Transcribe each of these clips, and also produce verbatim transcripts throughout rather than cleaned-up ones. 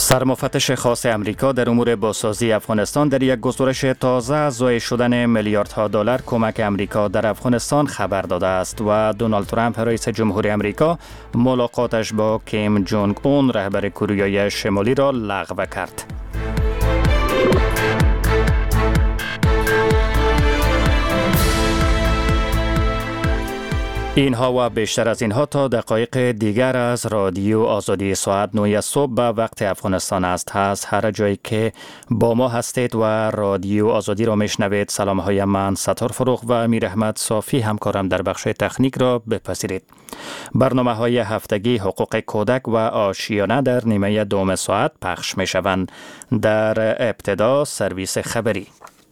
سرمفتش خاص امریکا در امور بازسازی افغانستان در یک گزارش تازه از ضایع شدن میلیاردها دلار کمک امریکا در افغانستان خبر داده است و دونالد ترامپ رئیس جمهور امریکا ملاقاتش با کیم جونگ اون رهبر کره شمالی را لغو کرد. اینها و بیشتر از اینها تا دقایق دیگر از رادیو آزادی ساعت نه صبح به وقت افغانستان است. هست هر جایی که با ما هستید و رادیو آزادی را میشنوید، سلام های من ستار فروغ و امیر احمد صافی همکارم در بخش تکنیک را بپذیرید. برنامه های هفتگی حقوق کودک و آشیانه در نیمه دوم ساعت پخش می شوند. در ابتدا سرویس خبری.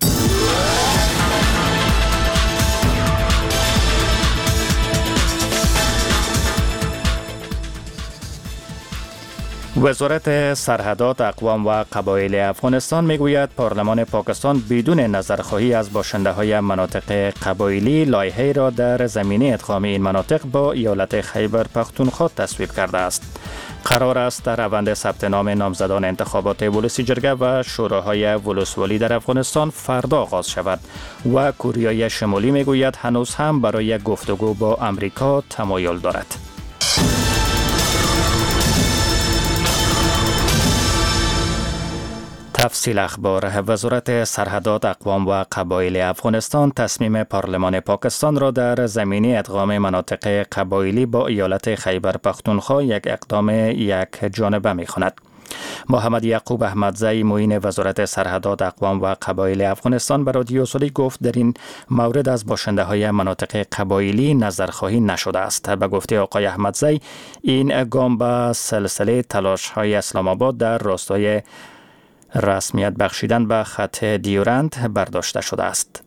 وزارت سرحدات اقوام و قبایل افغانستان میگوید پارلمان پاکستان بدون نظرخواهی از باشنده‌های مناطق قبایلی لایحه‌ای را در زمینه ادغام این مناطق با ایالت خیبر پختونخوا تصویب کرده است. قرار است در روند ثبت نام نامزدان انتخابات ولسی جرگه و شوراهای ولسوالی در افغانستان فردا آغاز شود و کره شمالی میگوید هنوز هم برای گفتگو با امریکا تمایل دارد. تفصیل اخبار. وزارت سرحدات اقوام و قبایل افغانستان تصمیم پارلمان پاکستان را در زمینه ادغام مناطق قبایلی با ایالت خیبر پختونخوا یک اقدام یک جانبه می خواند. محمد یعقوب احمدزی معین وزارت سرحدات اقوام و قبایل افغانستان به رادیو آزادی گفت در این مورد از باشنده های مناطق قبایلی نظرخواهی نشده است. به گفته آقای احمدزی این گام به سلسله تلاش های اسلام آباد در راستای رسمیت بخشیدن به خط دیورند برداشته شده است.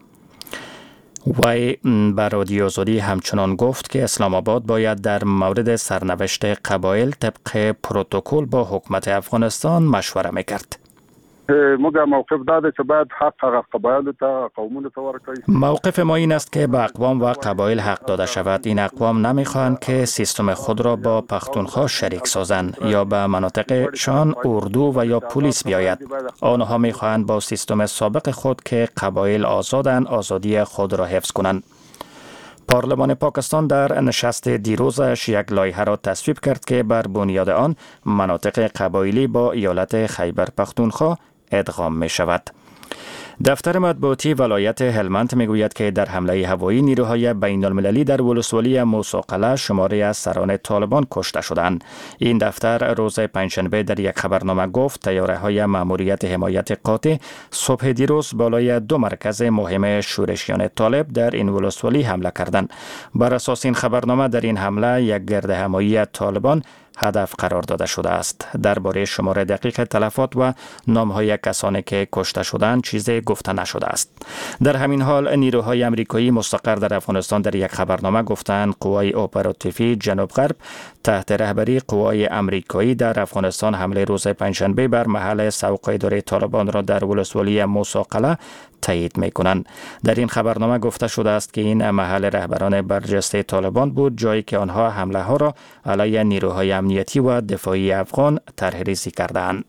وی به رادیو آزادی همچنان گفت که اسلام آباد باید در مورد سرنوشت قبایل طبق پروتکل با حکومت افغانستان مشوره میکرد. موږ موقف داده چې باید حق هغه قبایل ته قومونو ته ورکړي. موقف ما این است که به اقوام و قبایل حق داده شود. این اقوام نمیخواهند که سیستم خود را با پختونخوا شریک سازند یا به مناطقشان اردو و یا پلیس بیاید. آنها میخواهند با سیستم سابق خود که قبایل آزادند آزادی خود را حفظ کنند. پارلمان پاکستان در نشست دیروزش یک لایحه را تصویب کرد که بر بنیاد آن مناطق قبایلی با ایالت خیبر پختونخوا ادغام می شود. دفتر مطبوعاتی ولایت هلمند میگوید که در حمله هوایی نیروهای بین المللی در ولسوالی موسی قلعه شماری از سران طالبان کشته شدند. این دفتر روز پنجشنبه در یک خبرنامه گفت طیاره‌های ماموریت حمایت قاطع صبح دیروز بالای دو مرکز مهم شورشیان طالب در این ولسوالی حمله کردند. بر اساس این خبرنامه در این حمله یک گردهمایی طالبان هدف قرار داده شده است. درباره شمار دقیق تلفات و نام‌های کسانی که کشته شدند چیزی گفته نشده است. در همین حال نیروهای آمریکایی مستقر در افغانستان در یک خبرنامه گفتند قوای اپراتیوی جنوب غرب تحت رهبری قوای آمریکایی در افغانستان حمله روز پنجشنبه بر محل سوق اداره طالبان را در ولسوالی موسی قلعه تایید می‌کنند. در این خبرنامه گفته شده است که این محل رهبران برجسته طالبان بود، جایی که آنها حمله ها را علیه نیروهای امنیتی و دفاعی افغان طرح‌ریزی کردند.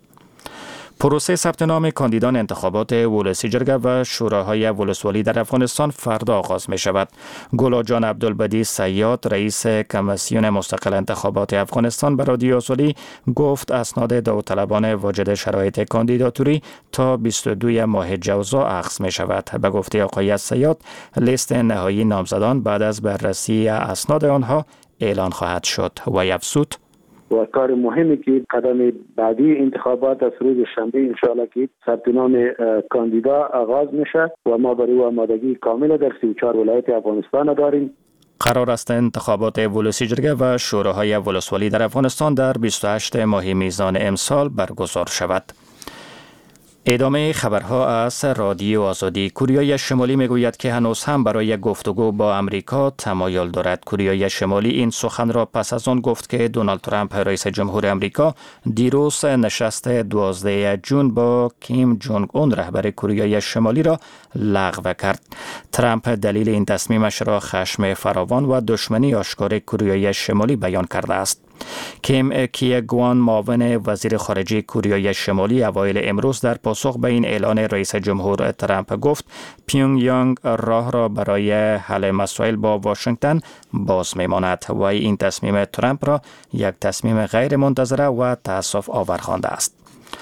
پروسه ثبت نام کاندیدان انتخابات ولسی جرگه و شوراهای ولسوالی در افغانستان فردا آغاز می شود. گلا جان عبدالبدی صیاد رئیس کمیسیون مستقل انتخابات افغانستان به رادیو آزادی گفت اسناد داوطلبان واجد شرایط کاندیداتوری تا بیست و دو ماه جوزا اخذ می شود. به گفته آقای صیاد لیست نهایی نامزدان بعد از بررسی اسناد آنها اعلان خواهد شد و افزود و کار مهمی که قدم بعدی انتخابات از روز شنبه انشاءالله که ثبت نام کاندیدا آغاز میشه و ما برای آمادگی کامل در سی و چهار ولایت افغانستان داریم. قرار است انتخابات ولسی جرگه و شوراهای ولسوالی در افغانستان در بیست و هشت ماه میزان امسال برگزار شود. ادامه خبرها از رادیو آزادی. کره شمالی میگوید که هنوز هم برای گفتگو با امریکا تمایل دارد. کره شمالی این سخن را پس از آن گفت که دونالد ترامپ رئیس جمهور امریکا دیروز نشست دوازده جون با کیم جونگ اون رهبر کره شمالی را لغو کرد. ترامپ دلیل این تصمیمش را خشم فراوان و دشمنی آشکار کره شمالی بیان کرده است. کیم کیگوان معاون وزیر خارجه کره شمالی اوایل امروز در پاسخ به این اعلان رئیس جمهور ترامپ گفت پیونگ یانگ راه را برای حل مسائل با واشنگتن باز میماند و این تصمیم ترامپ را یک تصمیم غیر منتظره و تأسف آور خوانده است.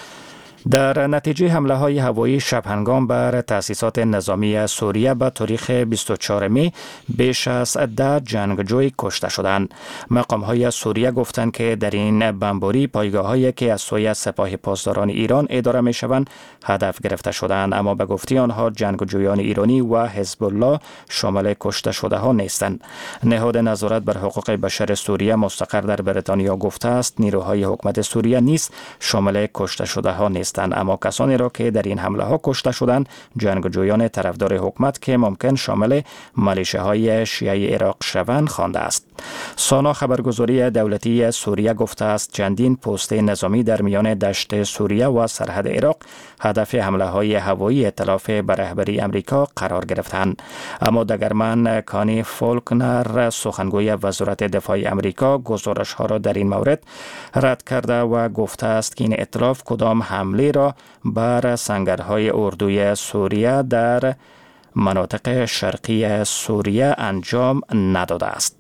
در نتیجه حمله های هوایی شب هنگام بر تأسیسات نظامی سوریه به تاریخ بیست و چهارم می بیش از ده جنگجوی کشته شدند. مقام های سوریه گفتند که در این بمباری پایگاه هایی که از سوی سپاه پاسداران ایران اداره می شوند هدف گرفته شدند، اما به گفته آنها جنگجویان ایرانی و حزب الله شامل کشته شده ها نیستند. نهاد نظارت بر حقوق بشر سوریه مستقر در بریتانیا گفته است نیروهای حکومت سوریه نیز شامل کشته شده ها نیستند، اما کسانی را که در این حمله ها کشته شدند جنگجویان طرفدار حکومت که ممکن شامل ملیشه های شیعه عراق شوند خوانده است. سانا خبرگزاری دولتی سوریه گفته است چندین پست نظامی در میان دشت سوریه و سرحد عراق هدف حمله های هوایی ائتلاف به رهبری امریکا قرار گرفتند، اما دگرمن کانی فولکنر سخنگوی وزارت دفاع امریکا گزارش ها را در این مورد رد کرده و گفته است که این ائتلاف کدام حمله را بر سنگرهای اردوی سوریه در مناطق شرقی سوریه انجام نداده است.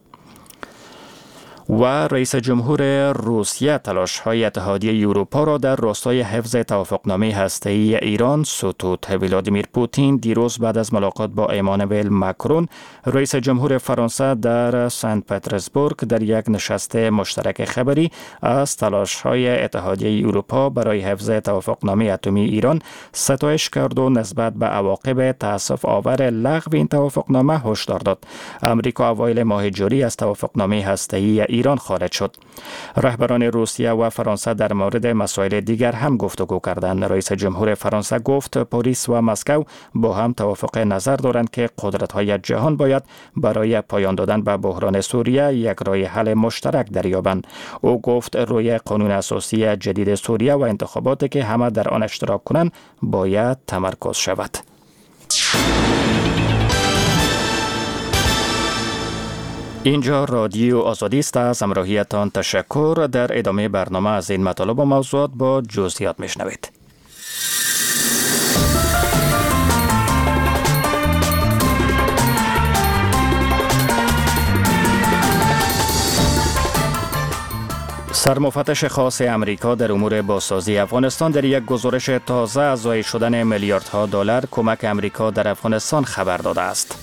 و رئیس جمهور روسیه تلاش‌های اتحادیه اروپا را در راستای حفظ توافقنامه هسته‌ای ایران ستود. ولادیمیر پوتین دیروز بعد از ملاقات با ایمانوئل ماکرون رئیس جمهور فرانسه در سنت پترزبورگ در یک نشست مشترک خبری از تلاش‌های اتحادیه اروپا برای حفظ توافقنامه اتمی ایران ستایش کرد و نسبت به عواقب تأسف آور لغو این توافقنامه هشدار داد. آمریکا اوایل ماه جاری از توافقنامه هسته‌ای ایران خارج شد. رهبران روسیه و فرانسه در مورد مسائل دیگر هم گفتگو کردند. رئیس جمهور فرانسه گفت پاریس و مسکو با هم توافق نظر دارند که قدرت‌های جهان باید برای پایان دادن به بحران سوریه یک راه حل مشترک دریابند. او گفت روی قانون اساسی جدید سوریه و انتخاباتی که همه در آن اشتراک کنند باید تمرکز شود. اینجا رادیو آزادی است. از همراهیتان تشکر. در ادامه برنامه از این مطالب و موضوعات با جزئیات میشنوید. سرمفتش خاص امریکا در امور بازسازی افغانستان در یک گزارش تازه از ضایع شدن میلیاردها دلار کمک امریکا در افغانستان خبر داده است.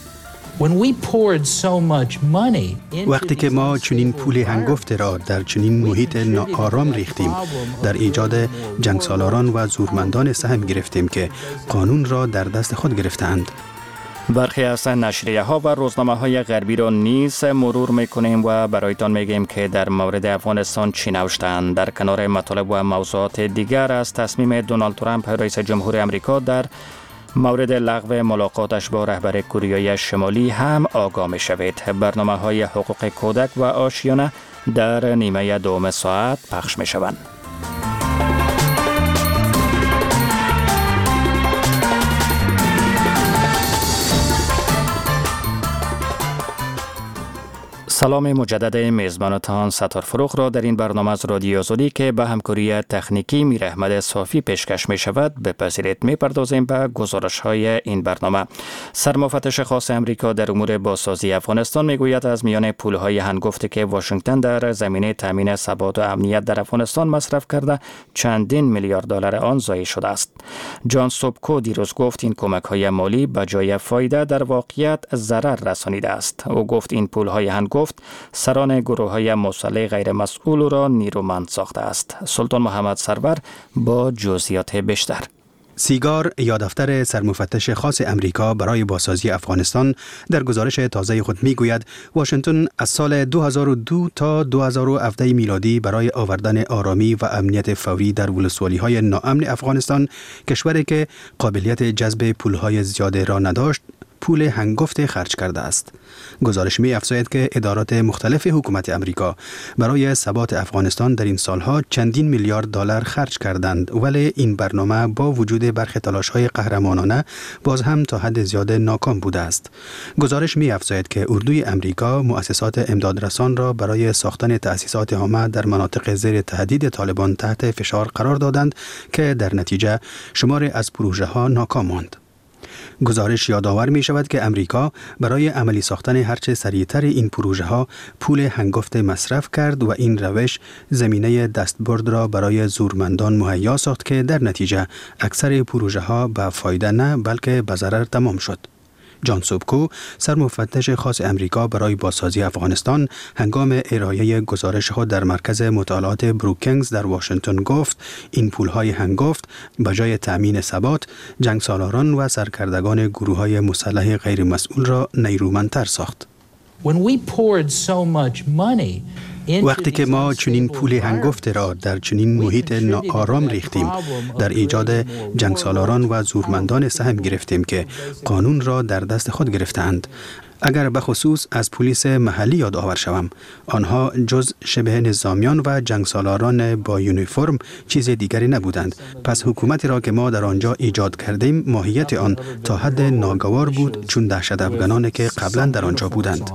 وقتی که ما چنین پول هنگفت را در چنین محیط ناآرام ریختیم، در ایجاد جنگسالاران و زورمندان سهم گرفتیم که قانون را در دست خود گرفتند. برخی از نشریه ها و روزنامه های غربی را نیز مرور میکنیم و برایتان میگیم که در مورد افغانستان چی نوشتند. در کنار مطالب و موضوعات دیگر از تصمیم دونالد ترامپ رئیس جمهور امریکا در مورد لغو ملاقاتش با رهبر کره شمالی هم آگاه می شوید. برنامه های حقوق کودک و آشیانه در نیمه دوم ساعت پخش می شوند. سلام مجدد میزبانتان ستار فروغ را در این برنامه از رادیو آزادی که به همکاری تکنیکی میر احمد صافی پیشکش می شود بپذیرید. می پردازیم به گزارش های این برنامه. سرمفتش خاص امریکا در امور بازسازی افغانستان می گوید از میان پول های هنگفتی که واشنگتن در زمینه تامین ثبات و امنیت در افغانستان مصرف کرده چندین میلیارد دلار آن ضایع شده است. جان سوبکو دیروز گفت این کمک های مالی به جای فایده در واقعیت ضرر رسانیده است. او گفت این پول های هنگفت سران گروه های مسلح غیر مسئول را نیرومند ساخته است. سلطان محمد سرور با جزئیات بیشتر. سیگار یا دفتر سرمفتش خاص امریکا برای بازسازی افغانستان در گزارش تازه خود میگوید واشنگتن از سال دو هزار و دو تا دو هزار و هفده میلادی برای آوردن آرامی و امنیت فوری در ولسوالی‌های ناامن افغانستان، کشوری که قابلیت جذب پولهای زیاده را نداشت، پول هنگفت خرج کرده است. گزارش می افزاید که ادارات مختلف حکومت امریکا برای ثبات افغانستان در این سالها چندین میلیارد دلار خرج کردند، ولی این برنامه با وجود برخی تلاش‌های قهرمانانه باز هم تا حد زیاد ناکام بوده است. گزارش می افزاید که اردوی امریکا مؤسسات امدادرسان را برای ساختن تأسیسات عامه در مناطق زیر تهدید طالبان تحت فشار قرار دادند که در نتیجه شمار از پروژه ها ناکام ماند. گزارش یادآور می شود که امریکا برای عملی ساختن هرچه سریعتر این پروژه ها پول هنگفت مصرف کرد و این روش زمینه دستبرد را برای زورمندان مهیا ساخت که در نتیجه اکثر پروژه ها به فایده نه بلکه به ضرر تمام شد. جان سوبکو، سرمفتش خاص امریکا برای بازسازی افغانستان، هنگام ارائه گزارش خود در مرکز مطالعات بروکینگز در واشنگتن گفت این پولهای هنگفت به جای تأمین ثبات، جنگسالاران و سرکردگان گروه‌های مسلح غیر مسئول را نیرومندتر ساخت. وقتی که ما چنین پول هنگفت را در چنین محیط ناآرام ریختیم، در ایجاد جنگسالاران و زورمندان سهم گرفتیم که قانون را در دست خود گرفتند. اگر به خصوص از پلیس محلی یاد آور شوم، آنها جز شبه نظامیان و جنگسالاران با یونیفرم چیز دیگری نبودند. پس حکومتی را که ما در آنجا ایجاد کردیم ماهیت آن تا حد ناگوار بود، چون دهشت افغانانی که قبلا در آنجا بودند.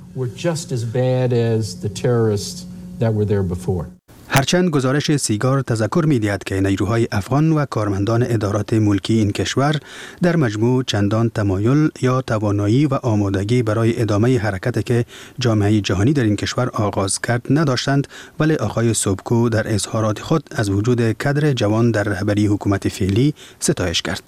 هرچند گزارش سیگار تذکر می دهد که نیروهای افغان و کارمندان ادارات ملکی این کشور در مجموع چندان تمایل یا توانایی و آمادگی برای ادامه حرکتی که جامعه جهانی در این کشور آغاز کرد نداشتند، ولی آقای سوبکو در اظهارات خود از وجود کادر جوان در رهبری حکومت فعلی ستایش کرد.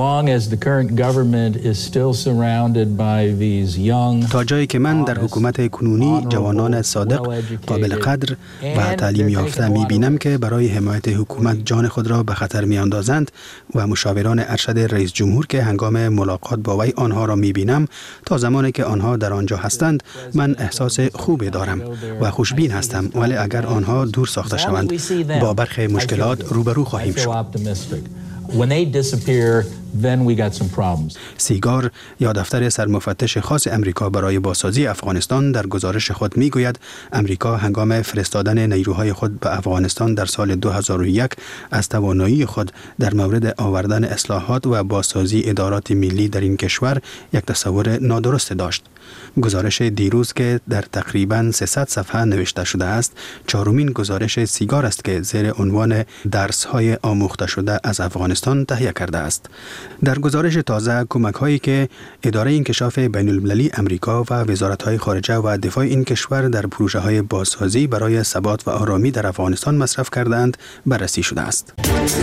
تا جایی که من در حکومت کنونی جوانان صادق، قابل قدر و تعلیم یافته می بینم که برای حمایت حکومت جان خود را به خطر می اندازند و مشاوران ارشد رئیس جمهور که هنگام ملاقات با وی آنها را می بینم، تا زمانی که آنها در آنجا هستند من احساس خوبی دارم و خوشبین هستم، ولی اگر آنها دور ساخته شوند با برخی مشکلات روبرو خواهیم شد. When they disappear, then we got some problems. سیگار یا دفتر سرمفتش خاص امریکا برای بازسازی افغانستان در گزارش خود میگوید امریکا هنگام فرستادن نیروهای خود به افغانستان در سال دو هزار و یک از توانایی خود در مورد آوردن اصلاحات و بازسازی ادارات ملی در این کشور یک تصور نادرست داشت. گزارش دیروز که در تقریباً سیصد صفحه نوشته شده است، چهارمین گزارش سیگار است که زیر عنوان درس‌های آموخته شده از افغانستان تهیه کرده است. در گزارش تازه کمک‌هایی که اداره انکشاف بین‌المللی امریکا و وزارت‌های خارجه و دفاع این کشور در پروژه‌های بازسازی برای ثبات و آرامی در افغانستان مصرف کردند بررسی شده است.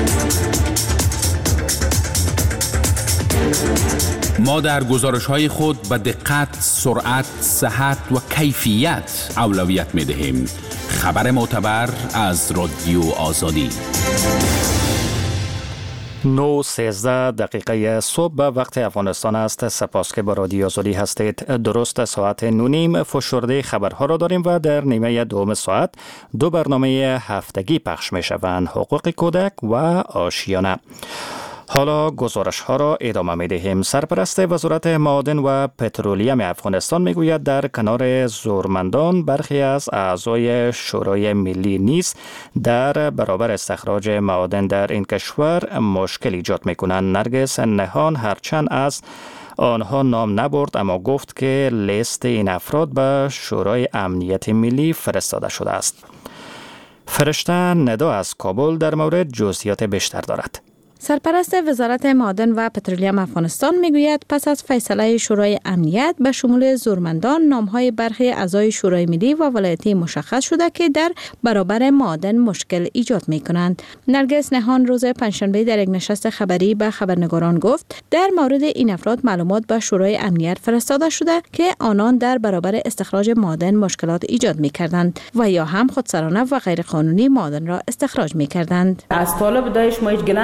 ما در گزارش‌های خود به دقت، سرعت، صحت و کیفیت اولویت می‌دهیم. خبر معتبر از رادیو آزادی. نه سیزده دقیقه صبح به وقت افغانستان است. سپاس که با رادیو آزادی هستید. درست ساعت نونیم فشرده خبرها را داریم و در نیمه دوم ساعت دو برنامه هفتگی پخش می شوند: حقوق کودک و آشیانه. حالا گزارش ها را ادامه می دهیم. سرپرست وزارت معادن و پترولیم افغانستان می گوید در کنار زورمندان برخی از اعضای شورای ملی نیز در برابر استخراج معادن در این کشور مشکل ایجاد می کنند. نرگس نهان هرچند از آنها نام نبرد اما گفت که لیست این افراد به شورای امنیت ملی فرستاده شده است. فرشته ندا از کابل در مورد جزئیات بیشتر دارد. سرپرست وزارت معادن و پترولیم افغانستان میگوید پس از فیصله شورای امنیت به شمول زورمندان نامهای برخی اعضای شورای ملی و ولایتی مشخص شده که در برابر معادن مشکل ایجاد می کنند. نرگس نهان روز پنجشنبه در یک نشست خبری به خبرنگاران گفت در مورد این افراد معلومات به شورای امنیت فرستاده شده که آنان در برابر استخراج معادن مشکلات ایجاد می کردند و یا هم خودسرانه و غیر قانونی معادن را استخراج می کردند. از طالب دایش ما هیچ گله نداریم،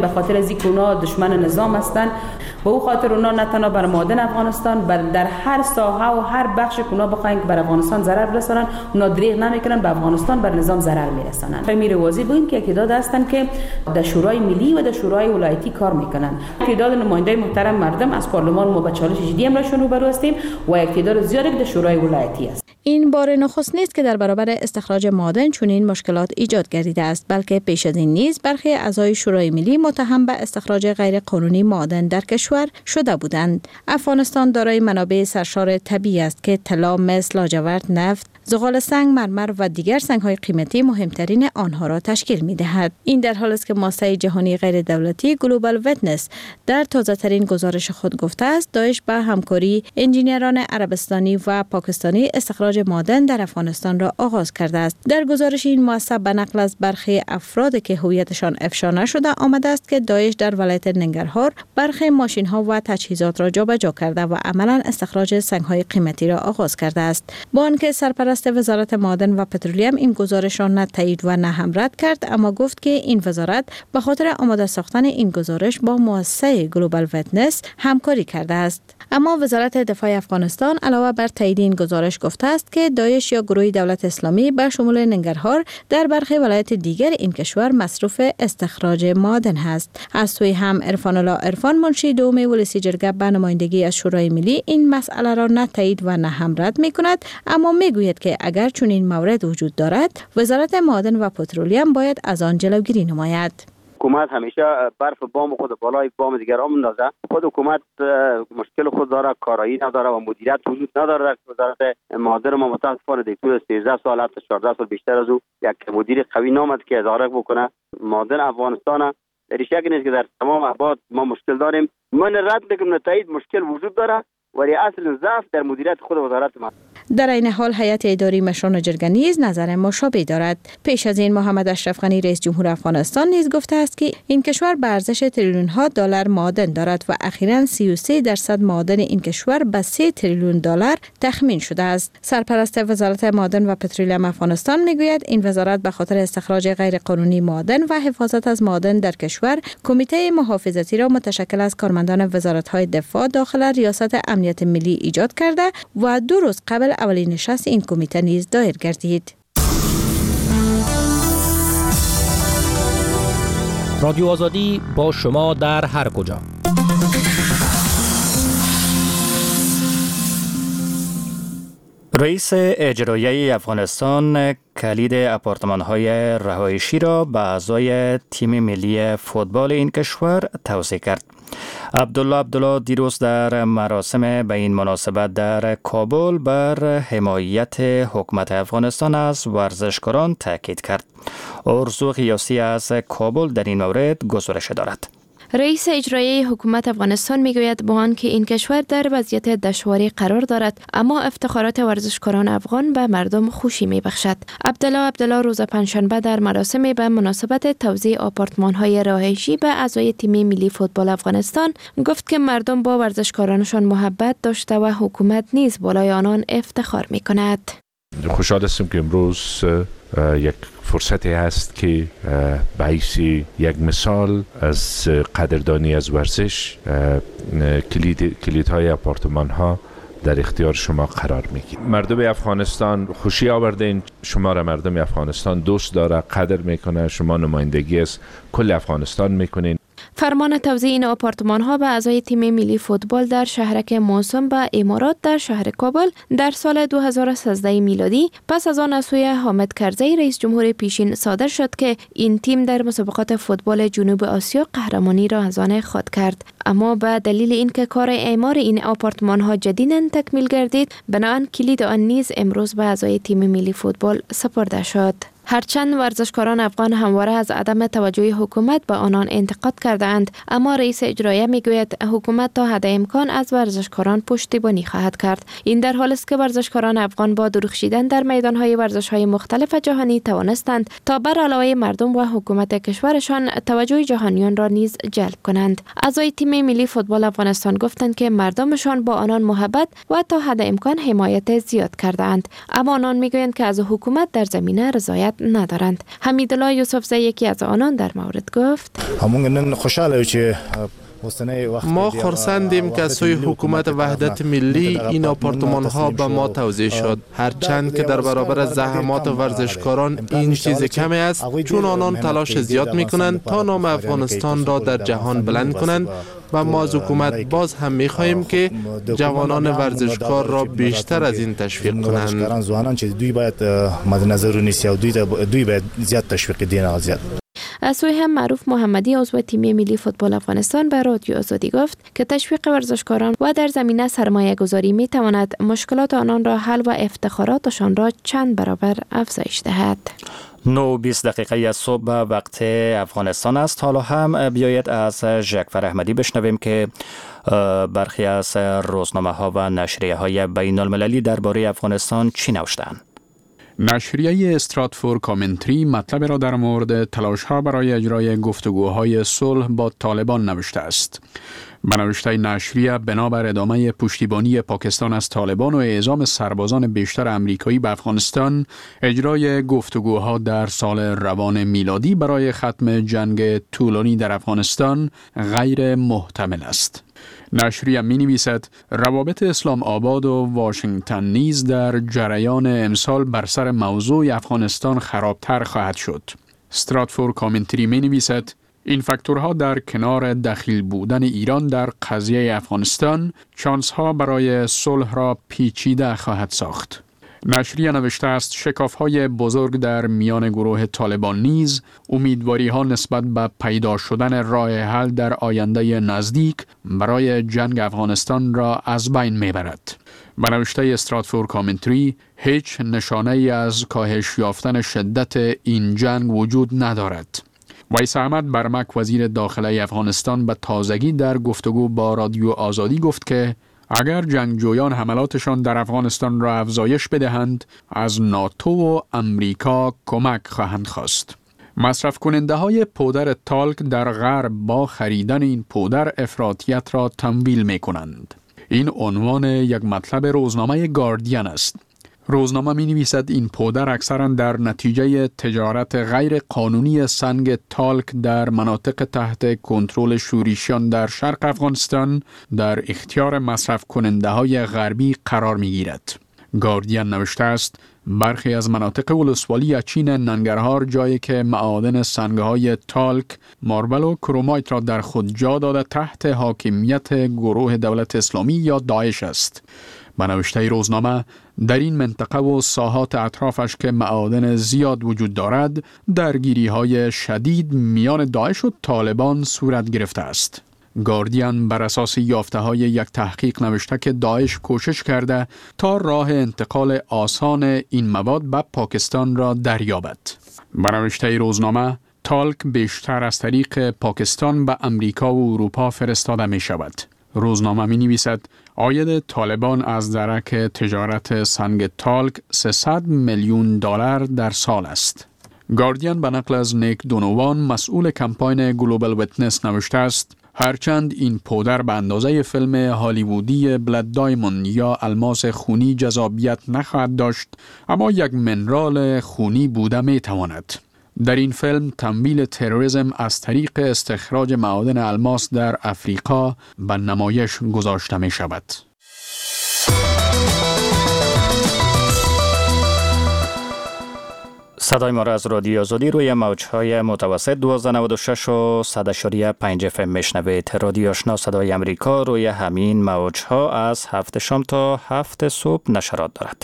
خاطر از اینکه اونا دشمن نظام هستند. به او خاطر اونا نه تنها بر معادن افغانستان بل در هر ساحه و هر بخش که اونا بخواین که بر افغانستان ضرر برسانن، اونا دریغ نمیکنن، به افغانستان بر نظام ضرر میرسانن. امیر واضح بگیم که تعداد هستن که در شورای ملی و در شورای ولایتی کار میکنن. تعداد نماینده محترم مردم از پارلمان ما با چالش جدی امرشون روبرو هستیم و یک تعداد زیادی در شورای ولایتی است. این بار نخست نیست که در برابر استخراج معادن چنین مشکلات ایجاد گردیده است، بلکه پیش از این نیز برخی اعضای شورای ملی متهم به استخراج غیر قانونی معادن در کشور شده بودند. افغانستان دارای منابع سرشار طبیعی است که طلا، مس، لاجورد، نفت، زغال سنگ، مرمر و دیگر سنگ‌های قیمتی مهمترین آنها را تشکیل می‌دهد. این در حالی است که مؤسسه جهانی غیر دولتی گلوبال ویتنس در تازه‌ترین گزارش خود گفته است داعش به همکاری انجینران عربستانی و پاکستانی استخراج معادن در افغانستان را آغاز کرده است. در گزارش این مؤسسه به نقل از برخی افرادی که هویتشان افشا نشده آمده است که داعش در ولایت ننگرهار برخی ماشین‌ها و تجهیزات را جابجا کرده و عملاً استخراج سنگ‌های قیمتی را آغاز کرده است. با آنکه سرپرست وزارت معادن و پترولیم این گزارش را نه تایید و نه هم رد کرد، اما گفت که این وزارت به خاطر آماده ساختن این گزارش با مؤسسه گلوبال ویتنس همکاری کرده است. اما وزارت دفاع افغانستان علاوه بر تایید این گزارش گفته است که داعش یا گروه دولت اسلامی به شمول ننگرهار در برخی ولایت دیگر این کشور مصروف استخراج معادن است. از سوی هم عرفان الله عرفان منشی دوم ولسی جرگه به نمایندگی از شورای ملی این مسئله را نه تایید و نه هم رد می‌کند، اما میگوید که اگر چنین مورد وجود دارد وزارت معادن و پترولیم باید از آن جلوگیری نماید. حکومت همیشه برف بام خود بالای بام دیگران میندازه. خود حکومت مشکل خود داره، کارایی نداره و مدیریت وجود نداره. وزارت معادن ما متاسفانه دیگه سیزده سال حتی چهارده سال بیشتر از او یک مدیر قوی نامد که اداره بکنه. معادن افغانستان در شک نیست که در تمام ابعاد ما مشکل داریم. من رد میکنم تایید مشکل وجود داره ولی اصل ضعف در مدیریت خود وزارت ما. در این حال هیئت اداری مشران جرگه نیز نظر مشابه دارد. پیش از این محمد اشرف غنی رئیس جمهور افغانستان نیز گفته است که این کشور به ارزش تریلیون ها دلار معادن دارد و اخیراً سی و سه درصد معادن این کشور به سه تریلیون دلار تخمین شده است. سرپرست وزارت معادن و پترولیم افغانستان میگوید این وزارت به خاطر استخراج غیر قانونی معادن و حفاظت از معادن در کشور کمیته محافظتی را متشکل از کارمندان وزارت‌های دفاع داخل ریاست امنیت ملی ایجاد کرده و دو روز قبل اولین نشست این کمیته نیز دایر گردید. رادیو آزادی با شما در هر کجا. رئیس اجرایی افغانستان کلید آپارتمان‌های رهایشی را به اعضای تیم ملی فوتبال این کشور توزیع کرد. عبدالله عبدالله دیروز در مراسم به این مناسبت در کابل بر حمایت حکومت افغانستان از ورزشکاران تاکید کرد. ارزو قیاسی از کابل در این مورد گزارش دارد. رئیس اجرایی حکومت افغانستان میگوید با آنکه این کشور در وضعیت دشواری قرار دارد اما افتخارات ورزشکاران افغان به مردم خوشی میبخشد. عبدالله عبدالله روز پنجشنبه در مراسم به مناسبت توزیع آپارتمان‌های رهایشی به اعضای تیم ملی فوتبال افغانستان گفت که مردم با ورزشکارانشان محبت داشته و حکومت نیز بالای آنان افتخار میکند. خوشحال هستم که امروز یک فرصتی هست که به حیث یک مثال از قدردانی از ورزش کلید کلیدهای آپارتمان ها در اختیار شما قرار میگیرد. مردم افغانستان خوشی آوردین، شما را مردم افغانستان دوست داره، قدر میکنه، شما نمایندگی از کل افغانستان میکنین. فرمان توزیع این آپارتمان ها به اعضای تیم ملی فوتبال در شهرک موسوم به امارات در شهر کابل در سال دو هزار و سیزده میلادی پس از آن از سوی حامد کرزی رئیس جمهور پیشین صادر شد که این تیم در مسابقات فوتبال جنوب آسیا قهرمانی را از آن خود کرد. اما به دلیل اینکه کار اعمار این آپارتمان ها جدیداً تکمیل گردید، بنابراین کلید آن نیز امروز به اعضای تیم ملی فوتبال سپرده شد. هرچند ورزشکاران افغان همواره از عدم توجه حکومت به آنان انتقاد کردند، اما رئیس اجرایی میگوید حکومت تا حد امکان از ورزشکاران پشتیبانی خواهد کرد. این در حالی است که ورزشکاران افغان با درخشیدن در میدانهای ورزش‌های مختلف جهانی توانستند تا بر علاوه مردم و حکومت کشورشان توجه جهانیان را نیز جلب کنند. اعضای تیم ملی فوتبال افغانستان گفتند که مردمشان با آنان محبت و تا حد امکان حمایت زیاد کردند، اما آنان میگویند که از حکومت در زمینه رضایت ندارند. حمیدالله یوسفزی یکی از آنان در مورد گفت: همون خوشحاله که ما خرسندیم که سوی حکومت وحدت ملی این آپارتمان ها به ما توزیع شد، هرچند که در برابر زحمات ورزشکاران این چیز کمی است، چون آنان تلاش زیاد می کنند تا نام افغانستان را در جهان بلند کنند و ما از حکومت باز هم می خواهیم که جوانان ورزشکار را بیشتر از این تشویق کنند. دوی باید مد نظر نیست و دوی باید زیاد تشویق دین زیاد. از سوی هم معروف محمدی عضو تیم ملی فوتبال افغانستان به رادیو آزادی گفت که تشویق ورزشکاران و در زمینه سرمایه گذاری می تواند مشکلات آنان را حل و افتخاراتشان را چند برابر افزایش دهد. نه و بیست دقیقه از صبح وقت افغانستان است. حالا هم بیایید از ژکفر احمدی بشنویم که برخی از روزنامه ها و نشریه های بین المللی درباره افغانستان چی نوشتند. نشریه استراتفور کامنتری مطلب را در مورد تلاش‌ها برای اجرای گفتگوهای صلح با طالبان نوشته است. به نوشته نشریه بنابر ادامه پشتیبانی پاکستان از طالبان و اعزام سربازان بیشتر امریکایی به افغانستان، اجرای گفتگوها در سال روان میلادی برای ختم جنگ طولانی در افغانستان غیر محتمل است. نشریه می نویسد روابط اسلام آباد و واشنگتن نیز در جریان امسال بر سر موضوع افغانستان خرابتر خواهد شد. استراتفور کامنتری می نویسد این فاکتورها در کنار دخیل بودن ایران در قضیه افغانستان چانس‌ها برای صلح را پیچیده خواهد ساخت. نشریه نوشته است شکاف‌های بزرگ در میان گروه طالبان نیز امیدواری‌ها نسبت به پیدا شدن راه حل در آینده نزدیک برای جنگ افغانستان را از بین می‌برد. به نوشته استراتفور کامنتری هیچ نشانه‌ای از کاهش یافتن شدت این جنگ وجود ندارد. ویس احمد برمک وزیر داخله افغانستان به تازگی در گفتگو با رادیو آزادی گفت که اگر جنگجویان حملاتشان در افغانستان را افزایش بدهند، از ناتو و امریکا کمک خواهند خواست. مصرف کننده های پودر تالک در غرب با خریدن این پودر افراطیت را تمویل می کنند. این عنوان یک مطلب روزنامه گاردین است. روزنامه می نویسد این پودر اکثرا در نتیجه تجارت غیر قانونی سنگ تالک در مناطق تحت کنترل شوریشیان در شرق افغانستان در اختیار مصرف کننده های غربی قرار می گیرد. گاردین نوشته است برخی از مناطق ولسوالی چین ننگرهار جایی که معادن سنگ‌های تالک، ماربل و کرومایت را در خود جا داده تحت حاکمیت گروه دولت اسلامی یا داعش است. به نوشته روزنامه در این منطقه و ساحات اطرافش که معادن زیاد وجود دارد، درگیری‌های شدید میان داعش و طالبان صورت گرفته است. گاردین بر اساس یافته‌های یک تحقیق نوشته که داعش کوشش کرده تا راه انتقال آسان این مواد به پاکستان را دریابد. به نوشته روزنامه تالک بیشتر از طریق پاکستان به امریکا و اروپا فرستاده می شود. روزنامه می نویسد عاید طالبان از درک تجارت سنگ تالک سیصد میلیون دلار در سال است. گاردین به نقل از نیک دونوان مسئول کمپاین گلوبال ویتنس نوشته است هرچند این پودر به اندازه فیلم هالیوودی بلد دایموند یا الماس خونی جذابیت نخواهد داشت، اما یک منرال خونی بوده می تواند. در این فیلم تمویل تروریسم از طریق استخراج معادن الماس در افریقا به نمایش گذاشته می شود. صدای ما را از رادیو آزادی روی موج‌های متوسط دویست و نود و شش و صد و پنج اف ام میشنوید. رادیو آشنا صدای امریکا روی همین موج‌ها از هفت شام تا هفت صبح نشرات دارد.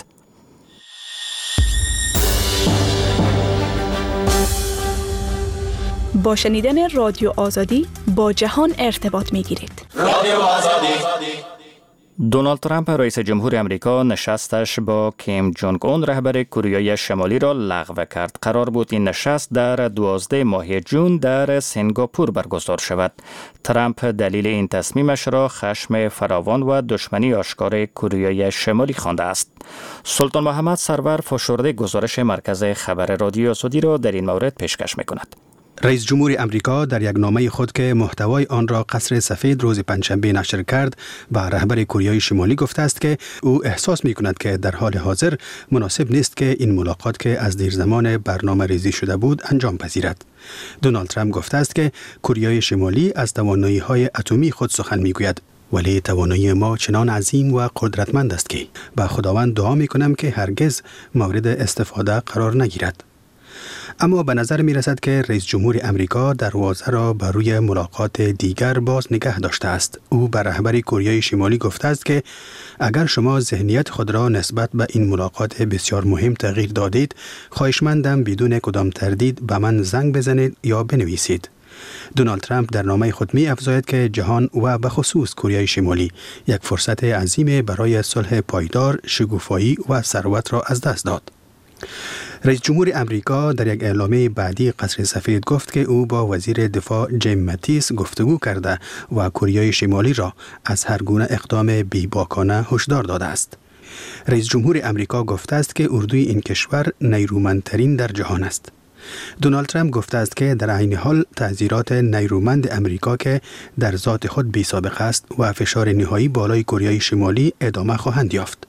با شنیدن رادیو آزادی با جهان ارتباط می‌گیرید. رادیو آزادی. دونالد ترامپ رئیس جمهور امریکا نشستش با کیم جونگ اون رهبر کره شمالی را لغو کرد. قرار بود این نشست در دوازده ماه جون در سنگاپور برگزار شود. ترامپ دلیل این تصمیمش را خشم فراوان و دشمنی آشکار کره شمالی خوانده است. سلطان محمد سرور فشرده گزارش مرکز خبر رادیو آزادی را در این مورد پیشکش می‌کند. رئیس جمهور امریکا در یک نامه خود که محتوای آن را قصر سفید روز پنجشنبه نشر کرد به رهبر کره شمالی گفته است که او احساس می کند که در حال حاضر مناسب نیست که این ملاقات که از دیر زمان برنامه ریزی شده بود انجام پذیرد. دونالد ترامپ گفته است که کره شمالی از توانایی‌های اتمی خود سخن می‌گوید، ولی توانایی ما چنان عظیم و قدرتمند است که به خداوند دعا می‌کنم که هرگز مورد استفاده قرار نگیرد. اما به نظر می رسد که رئیس جمهور امریکا دروازه را بر روی ملاقات دیگر باز نگه داشته است. او به رهبر کره شمالی گفته است که اگر شما ذهنیت خود را نسبت به این ملاقات بسیار مهم تغییر دادید، خواهشمندم بدون کدام تردید به من زنگ بزنید یا بنویسید. دونالد ترامپ در نامه خود می افزاید که جهان و به خصوص کره شمالی یک فرصت عظیم برای صلح پایدار، شکوفایی و ثروت را از دست داد. رئیس جمهور امریکا در یک اعلامیه بعدی قصر سفید گفت که او با وزیر دفاع جیم ماتیس گفتگو کرده و کره شمالی را از هر گونه اقدام بی‌باکانه هشدار داده است. رئیس جمهور امریکا گفته است که اردوی این کشور نیرومندترین در جهان است. دونالد ترامپ گفته است که در عین حال تعزیرات نیرومند امریکا که در ذات خود بی‌سابقه است و فشار نهایی بالای کره شمالی ادامه خواهند یافت.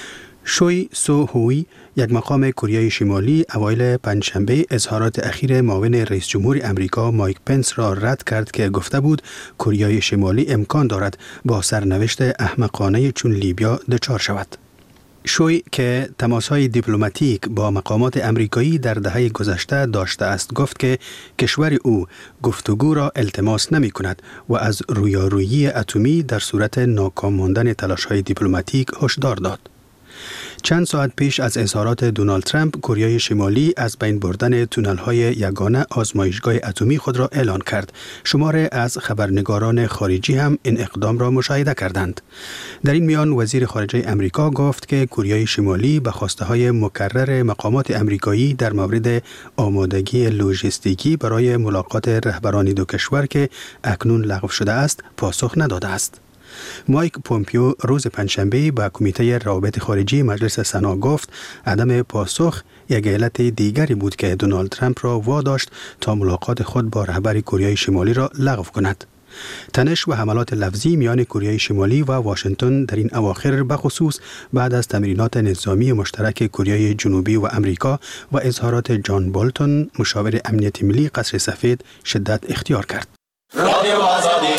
شوی سو هوی، یک مقام کره شمالی، اوایل پنجشنبه اظهارات اخیر معاون رئیس جمهور امریکا مایک پنس را رد کرد که گفته بود کره شمالی امکان دارد با سرنوشت احمقانه چون لیبیا دچار شود. شوی که تماس‌های دیپلماتیک با مقامات امریکایی در دهه گذشته داشته است گفت که کشور او گفتگو را التماس نمی کند و از رویارویی اتمی در صورت ناکام ماندن تلاش‌های دیپلماتیک هشدار داد. چند ساعت پیش از اظهارات دونالد ترامپ، کره شمالی از بین بردن تونل‌های یگانه آزمایشگاه اتمی خود را اعلان کرد. شماره از خبرنگاران خارجی هم این اقدام را مشاهده کردند. در این میان وزیر خارجه امریکا گفت که کره شمالی به خواسته‌های مکرر مقامات امریکایی در مورد آمادگی لوجستیکی برای ملاقات رهبران دو کشور که اکنون لغو شده است، پاسخ نداده است. مایک پومپیو روز پنجشنبه به کمیته روابط خارجی مجلس سنا گفت عدم پاسخ یک علت دیگری بود که دونالد ترامپ را واداشت تا ملاقات خود با رهبر کره شمالی را لغو کند. تنش و حملات لفظی میان کره شمالی و واشنگتن در این اواخر به خصوص بعد از تمرینات نظامی مشترک کره جنوبی و امریکا و اظهارات جان بولتون مشاور امنیت ملی قصر سفید شدت اختیار کرد. رادیو آزادی.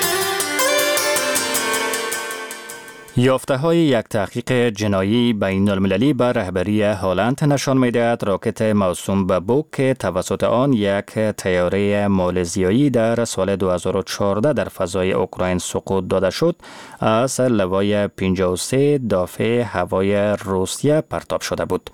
یافته های یک تحقیق جنایی بین المللی به رهبری هلند نشان می‌دهد راکت موسوم به بوک که توسط آن یک طیاره مالزیایی در سال دو هزار و چهارده در فضای اوکراین سقوط داده شد، از لوای پنجاه و سه دافع هوای روسیه پرتاب شده بود.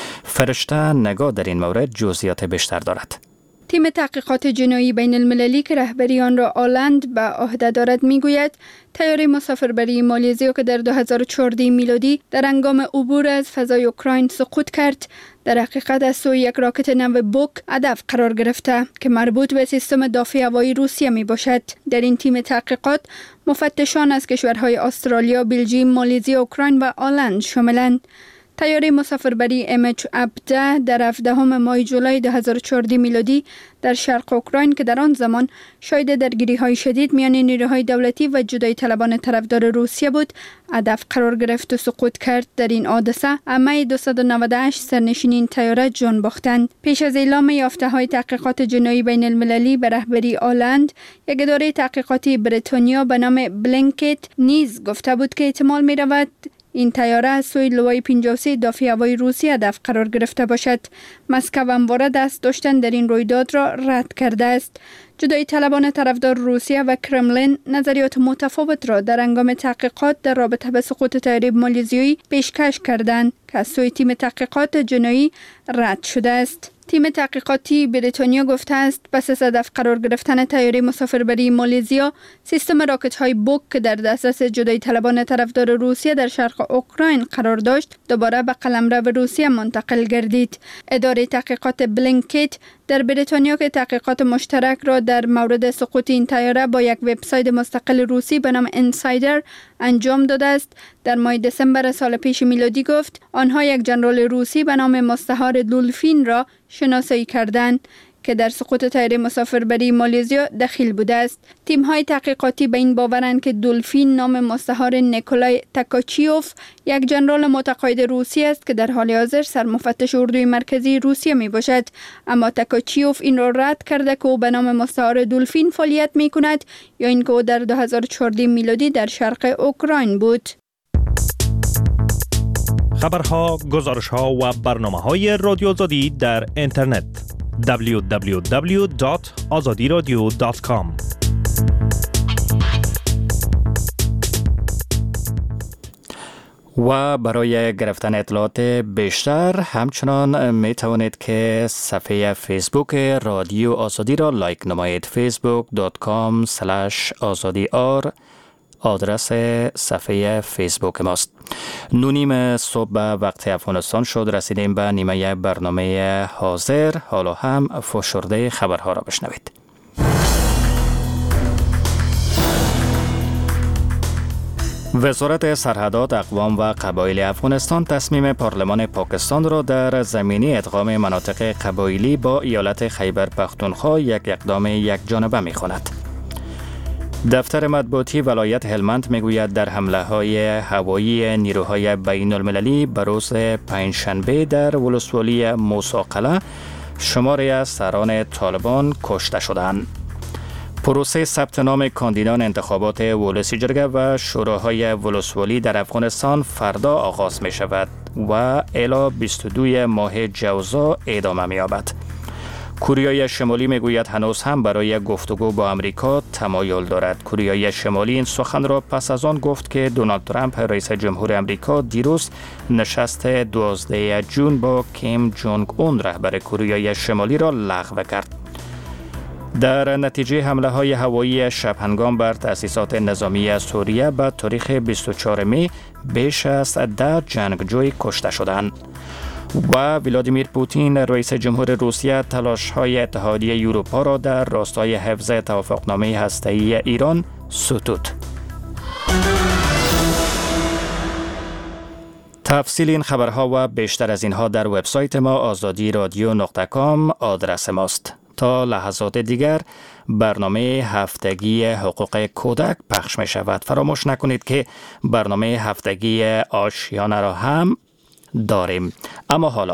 فرشته نگاه در این مورد جزئیات بیشتر دارد. تیم تحقیقات جنایی بین المللی که رهبری آن را آلند به عهده دارد میگوید طیاره مسافربری مالزیا که در دو هزار و چهارده میلادی در هنگام عبور از فضای اوکراین سقوط کرد، در حقیقت از سوی یک راکت نو بوک هدف قرار گرفته که مربوط به سیستم دافع هوایی روسیه می باشد. در این تیم تحقیقات مفتشان از کشورهای استرالیا، بلژیم، مالزیا، اوکراین و آلند شاملند. طیاره مسافربری ام اچ هفده در هفدهم ماه جولای دو هزار و چهارده میلادی در شرق اوکراین که در آن زمان شاهد درگیری‌های شدید میان نیروهای دولتی و جدایی طلبان طرفدار روسیه بود، هدف قرار گرفت و سقوط کرد. در این حادثه همه دویست و نود و هشت سرنشین طیاره جان باختند. پیش از اعلام یافته‌های تحقیقات جنایی بین المللی به رهبری آلند، یک اداره تحقیقاتی بریتانیا به نام بلینکت نیز گفته بود که احتمال می‌رود این طیاره از سوی لوای پنجاه و سه دافع هوایی روسیه هدف قرار گرفته باشد. مسکو همواره دست داشتن در این رویداد را رد کرده است. جدایی طلبان طرفدار روسیه و کرملین نظریات متفاوت را در هنگام تحقیقات در رابطه به سقوط طیاره مالزیایی پیشکش کردند که از سوی تیم تحقیقات جنایی رد شده است. تیم تحقیقاتی بریتانیا گفته است پس از هدف قرار گرفتن طیاره مسافربری مالزیا، سیستم راکت‌های بوک که در دسترس جدایی طلبان طرفدار روسیه در شرق اوکراین قرار داشت، دوباره به قلمرو روسیه منتقل گردید. اداره تحقیقات بلینکت در بریتانیا که تحقیقات مشترک را در مورد سقوط این طیاره با یک وبسایت مستقل روسی به نام انسایدر انجام داده است، در ماه دسامبر سال پیش میلادی گفت آنها یک ژنرال روسی به نام مستعار دولفین را شناسایی کردند. که در سقوط طیاره مسافربری مالزیا دخیل بوده است. تیم‌های تحقیقاتی به این باورند که دلفین نام مستعار نیکولای تاکاچیوف یک جنرال متقاعد روسی است که در حال حاضر سرمفتش اردوی مرکزی روسیه می باشد، اما تاکاچیوف این را رد کرده که او به نام مستعار دلفین فعالیت می کند یا اینکه او در دو هزار و چهارده میلادی در شرق اوکراین بود. خبرها، گزارشها و برنامه‌های رادیو آزادی در اینترنت دبلیو دبلیو دبلیو دات آزادی رادیو دات کام. و برای گرفتن اطلاعات بیشتر همچنان می توانید که صفحه فیسبوک رادیو آزادی را لایک نمایید. فیسبوک دات کام اسلش آزادی آر آدرس صفحه فیسبوک ماست. نونیم صبح وقت افغانستان شد، رسیدیم به نیمه برنامه حاضر. حالا هم فشرده خبرها را بشنوید. وزارت سرحدات اقوام و قبایل افغانستان تصمیم پارلمان پاکستان را در زمینه ادغام مناطق قبایلی با ایالت خیبر پختونخوا یک اقدام یک جانبه می خواند. دفتر مطبوعاتی ولایت هلمند میگوید در حمله های هوایی نیروهای بین المللی به روز پنجشنبه در ولسوالی موسی قلعه شماری از سران طالبان کشته شدند. پروسه ثبت نام کاندیدان انتخابات ولسی جرگه و شوراهای ولسوالی در افغانستان فردا آغاز می شود و الی بیست و دو ماه جوزا ادامه می یابد. کره شمالی میگوید هنوز هم برای گفتگو با امریکا تمایل دارد. کره شمالی این سخن را پس از آن گفت که دونالد ترامپ رئیس جمهور امریکا دیروز نشست دوازده جون با کیم جونگ اون رهبر کره شمالی را لغو کرد. در نتیجه حمله های هوایی شب هنگام بر تأسیسات نظامی سوریه به تاریخ بیست و چهارم می بیش از ده جنگجوی کشته شدند. و ولادیمیر پوتین رئیس جمهور روسیه تلاش‌های اتحادیه اروپا را در راستای حفظ توافقنامه هسته‌ای ایران ستود. تفصیل این خبرها و بیشتر از اینها در وبسایت ما آزادی رادیو نقطه کام آدرس ماست. تا لحظات دیگر برنامه هفتگی حقوق کودک پخش می شود. فراموش نکنید که برنامه هفتگی آشیانه را هم داریم. اما حالا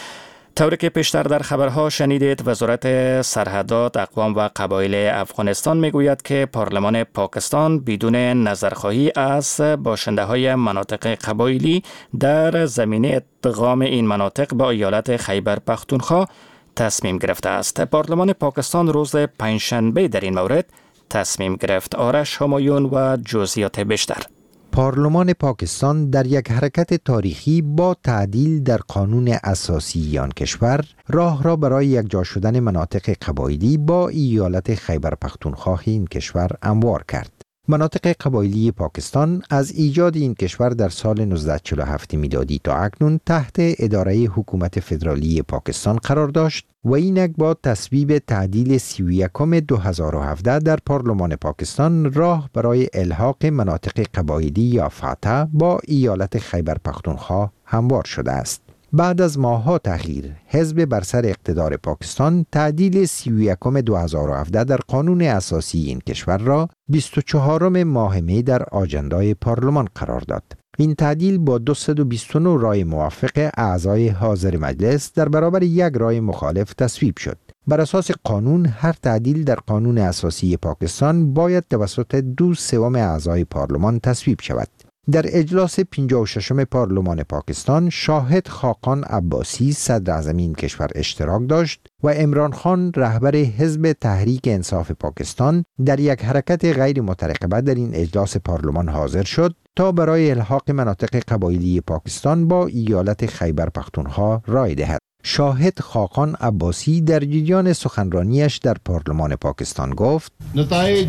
طوری که پیشتر در خبرها شنیدید، وزارت سرحدات اقوام و قبایل افغانستان میگوید که پارلمان پاکستان بدون نظرخواهی از باشنده های مناطق قبایلی در زمینه ادغام این مناطق با ایالت خیبر پختونخوا تصمیم گرفته است. پارلمان پاکستان روز پنجشنبه در این مورد تصمیم گرفت. آرش همایون و جزئیات بیشتر. پارلمان پاکستان در یک حرکت تاریخی با تعدیل در قانون اساسی آن کشور راه را برای یکجا شدن مناطق قبایلی با ایالت خیبر پختونخوا این کشور هموار کرد. مناطق قبایلی پاکستان از ایجاد این کشور در سال نوزده چهل و هفت میلادی تا اکنون تحت اداره حکومت فدرالی پاکستان قرار داشت و اینک با تصویب تعدیل سی و یکم دو هزار و هفده در پارلمان پاکستان راه برای الحاق مناطق قبایلی یا فتح با ایالت خیبر پختونخوا هموار شده است. بعد از ماه‌ها تأخیر، حزب بر سر اقتدار پاکستان تعدیل سی و یکم دو هزار و هفده در قانون اساسی این کشور را بیست و چهارم ماه می در آجندای پارلمان قرار داد. این تعدیل با دویست و بیست و نه رای موافق اعضای حاضر مجلس در برابر یک رای مخالف تصویب شد. بر اساس قانون هر تعدیل در قانون اساسی پاکستان باید توسط دو سوم اعضای پارلمان تصویب شود. در اجلاس پنجاه و ششم پارلمان پاکستان شاهد خاقان عباسی صدر اعظم این کشور اشتراک داشت و عمران خان رهبر حزب تحریک انصاف پاکستان در یک حرکت غیر مترقبه در این اجلاس پارلمان حاضر شد تا برای الحاق مناطق قبایلی پاکستان با ایالت خیبر پختونخوا رای دهد. شاهد خاقان عباسی در جریان سخنرانیش در پارلمان پاکستان گفت: نتایج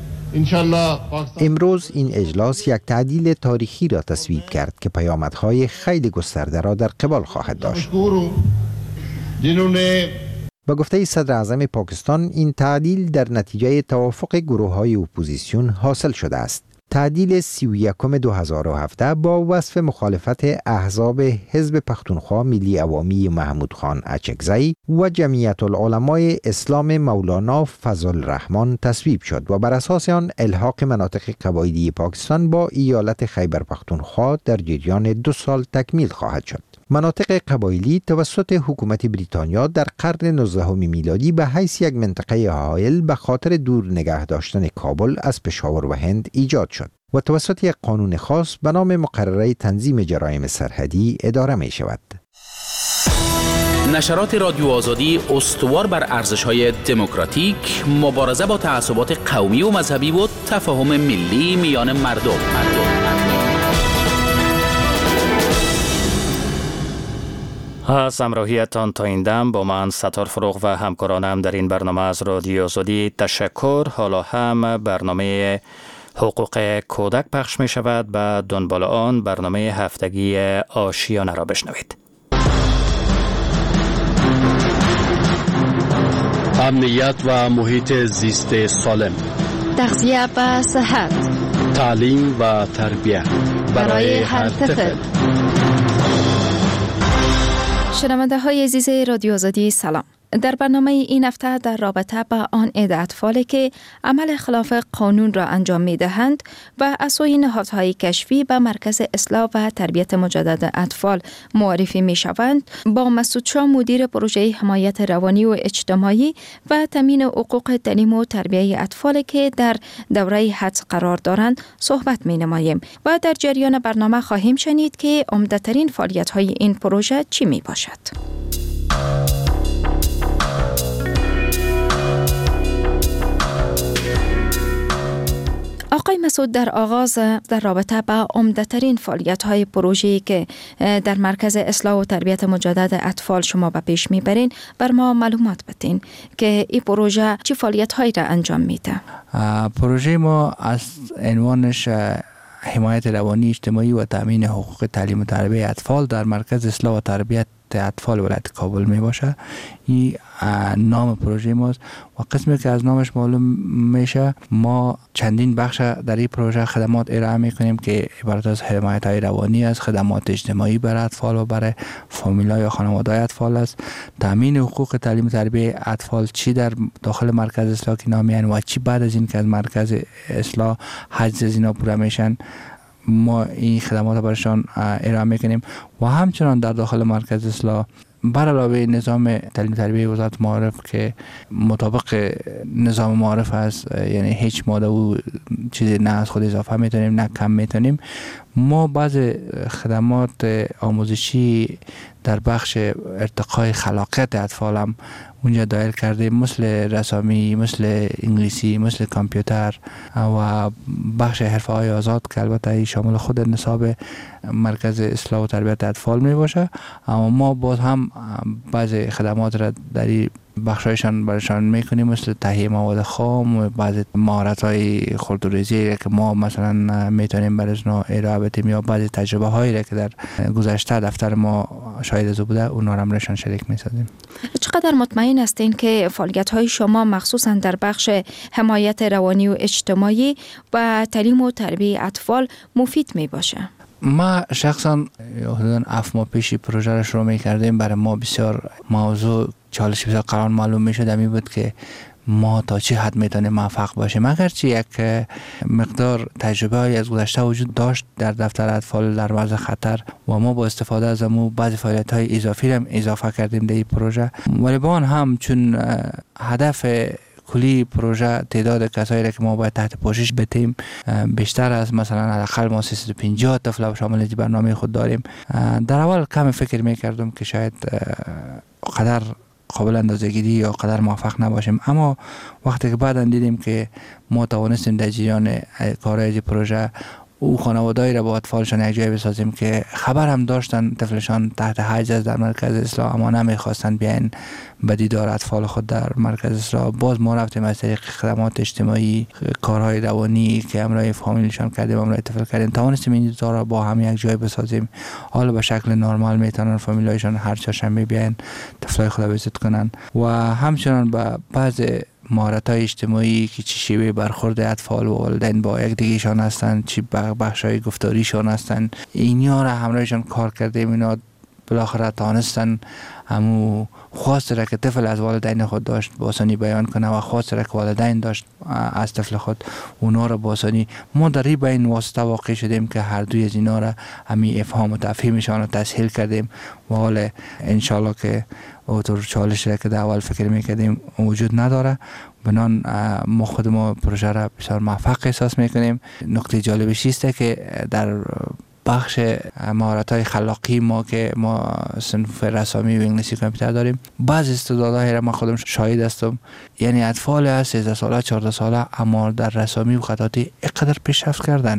امروز این اجلاس یک تعدیل تاریخی را تصویب کرد که پیامدهای خیلی گسترده را در قبال خواهد داشت. با گفته صدر اعظم پاکستان این تعدیل در نتیجه توافق گروه‌های اپوزیسیون حاصل شده است. تعدیل سی و یکم دو هزار و هفده با وصف مخالفت احزاب حزب پختونخوا ملی عوامی محمود خان اچکزی و جمعیت العلمای اسلام مولانا فضل الرحمن تصویب شد و بر اساس آن الحاق مناطق قبایلی پاکستان با ایالت خیبر پختونخوا در جریان دو سال تکمیل خواهد شد. مناطق قبایلی توسط حکومت بریتانیا در قرن نوزدهم میلادی به حیث یک منطقه حائل به خاطر دور نگه داشتن کابل از پشاور و هند ایجاد شد و توسط یک قانون خاص به نام مقرره تنظیم جرایم سرحدی اداره می شود. نشرات رادیو آزادی استوار بر ارزش‌های دموکراتیک، مبارزه با تعصبات قومی و مذهبی و تفاهم ملی میان مردم. مردم. از همراهیتان تا این دم با من ستار فروغ و همکارانم در این برنامه از رادیو آزادی تشکر. حالا هم برنامه حقوق کودک پخش می شود. به دنبال آن برنامه هفتگی آشیانه را بشنوید. امنیت و محیط زیست سالم، تغذیه و صحت، تعلیم و تربیت برای هر طفل. شنونده های عزیز رادیو آزادی سلام. در برنامه این هفته در رابطه با آن عده اطفالی که عمل خلاف قانون را انجام می دهند و از سوی نهادهای کشفی به مرکز اصلاح و تربیت مجدد اطفال معرفی می شوند، با مسعود شاه مدیر پروژه حمایت روانی و اجتماعی و تامین حقوق تعلیم و تربیت اطفال که در دوره حدس قرار دارند صحبت می نماییم و در جریان برنامه خواهیم شنید که عمده‌ترین فعالیت های این پروژه چی می باشد. آقای مسعود، در آغاز در رابطه با عمده‌ترین فعالیت‌های پروژه‌ای که در مرکز اصلاح و تربیت مجدد اطفال شما به پیش می‌برین بر ما معلومات بدین که این پروژه چه فعالیت‌هایی را انجام میده؟ پروژه ما از عنوانش حمایت روانی اجتماعی و تامین حقوق تعلیم و تربیت اطفال در مرکز اصلاح و تربیت اطفال ولایت کابل می باشه. این نام پروژه ماست و قسمی که از نامش معلوم میشه ما چندین بخش در این پروژه خدمات ارائه می کنیم که عبارت از حمایت های روانی است، خدمات اجتماعی برای اطفال و برای فامیلا یا خانواده های اطفال است، تامین حقوق تعلیم و تربیت اطفال چی در داخل مرکز اصلاح که نامیان و چی بعد از این که از مرکز اصلاح حجز از اینا پوره میشن ما این خدمات برشان ارائه میکنیم و همچنان در داخل مرکز اصلاح بر علاوه نظام تعلیم تربیت وزارت معارف که مطابق نظام معارف است، یعنی هیچ ماده و چیزی نه از خود اضافه میتونیم نه کم میتونیم، ما بعض خدمات آموزشی در بخش ارتقای خلاقیت اطفال هم اونجا دایر کرده، مثل رسامی، مثل انگلیسی، مثل کامپیوتر و بخش حرفه های آزاد که البته شامل خود نصاب مرکز اصلاح و تربیت اطفال می باشه. اما ما باز هم بعض خدمات را در این بخشایشان برشان میکنیم، مثل تهیه مواد خام و بعض مهارت های خردوریزی که ما مثلا میتونیم برای اونها ارائه بدیم یا بعض تجربه هایی که در گذشته دفتر ما شاهد از بوده اونها را همرشان شریک میسازیم. چقدر مطمئن هستین که فعالیت های شما مخصوصا در بخش حمایت روانی و اجتماعی و تعلیم و تربیت اطفال مفید می باشه؟ ما شخصا حدوداً هفت ماه پیشی پروژه را شروع می کردیم. برای ما بسیار موضوع چالش بسیار قرار معلوم می شد می بود که ما تا چه حد میتونیم موفق باشیم. اگرچه یک مقدار تجربه های از گذشته وجود داشت در دفتر اطفال در مرز خطر و ما با استفاده از امو بعضی فعالیت های اضافی هم اضافه کردیم در این پروژه، ولی با آن هم چون هدف کلی پروژه تعداد کسایی را که ما باید تحت پوشش بدیم بیشتر از مثلا حداقل ما سیصد و پنجاه طفل شامل این برنامه خود داریم، در اول کم فکر میکردم که شاید قدر قابل اندازه‌گیری یا قدر موفق نباشیم، اما وقتی که بعداً دیدیم که ما توانستیم در جریان کارهای پروژه او خانواده‌ای را با اطفالشان یک جای بسازیم که خبر هم داشتن طفلشان تحت حجز در مرکز اصلاح اما نمیخواستن بیاین به دیدار اطفال خود در مرکز اصلاح، باز ما رفتیم از طریق خدمات اجتماعی، کارهای روانی که همراه فامیلشان کردیم، همراه طفل کردیم، توانستیم این دیدار را با هم یک جای بسازیم. حالا به شکل نرمال میتونن فامیلایشان هر چهارشنبه بیاین طفلای خود ویزیت کنن و همچنان به بعض مهارت‌های اجتماعی که چی شیوه برخورد اطفال و والدین با یک دیگه‌شان هستند، چی بخش‌های گفتاریشان هستند، اینیا را همراهشان کار کردیم. اینا بالاخره تانستن همو خواست را که طفل از والدین خود داشت باسانی بیان کنه و خواست را که والدین داشت از طفل خود اونا را باسانی. ما در این بین واسطه واقع شدیم که هر دوی از اینا را همی افهام و تفهیمشان را تسهیل کردیم و حال انشالله که اوتور چالش را که در اول فکر میکردیم وجود نداره. بنان ما خود ما پروژه را بسیار موفق احساس میکنیم. نقطه جالبش است که در بخش مهارت‌های خلاقی ما که ما صنف رسامی و انگلیسی کامپیوتر داریم، بعض استعدادهای را ما خودم شاهد هستم. یعنی اطفال از سیزده ساله چهارده ساله اما در رسامی و خطاطی اینقدر پیشرفت کردن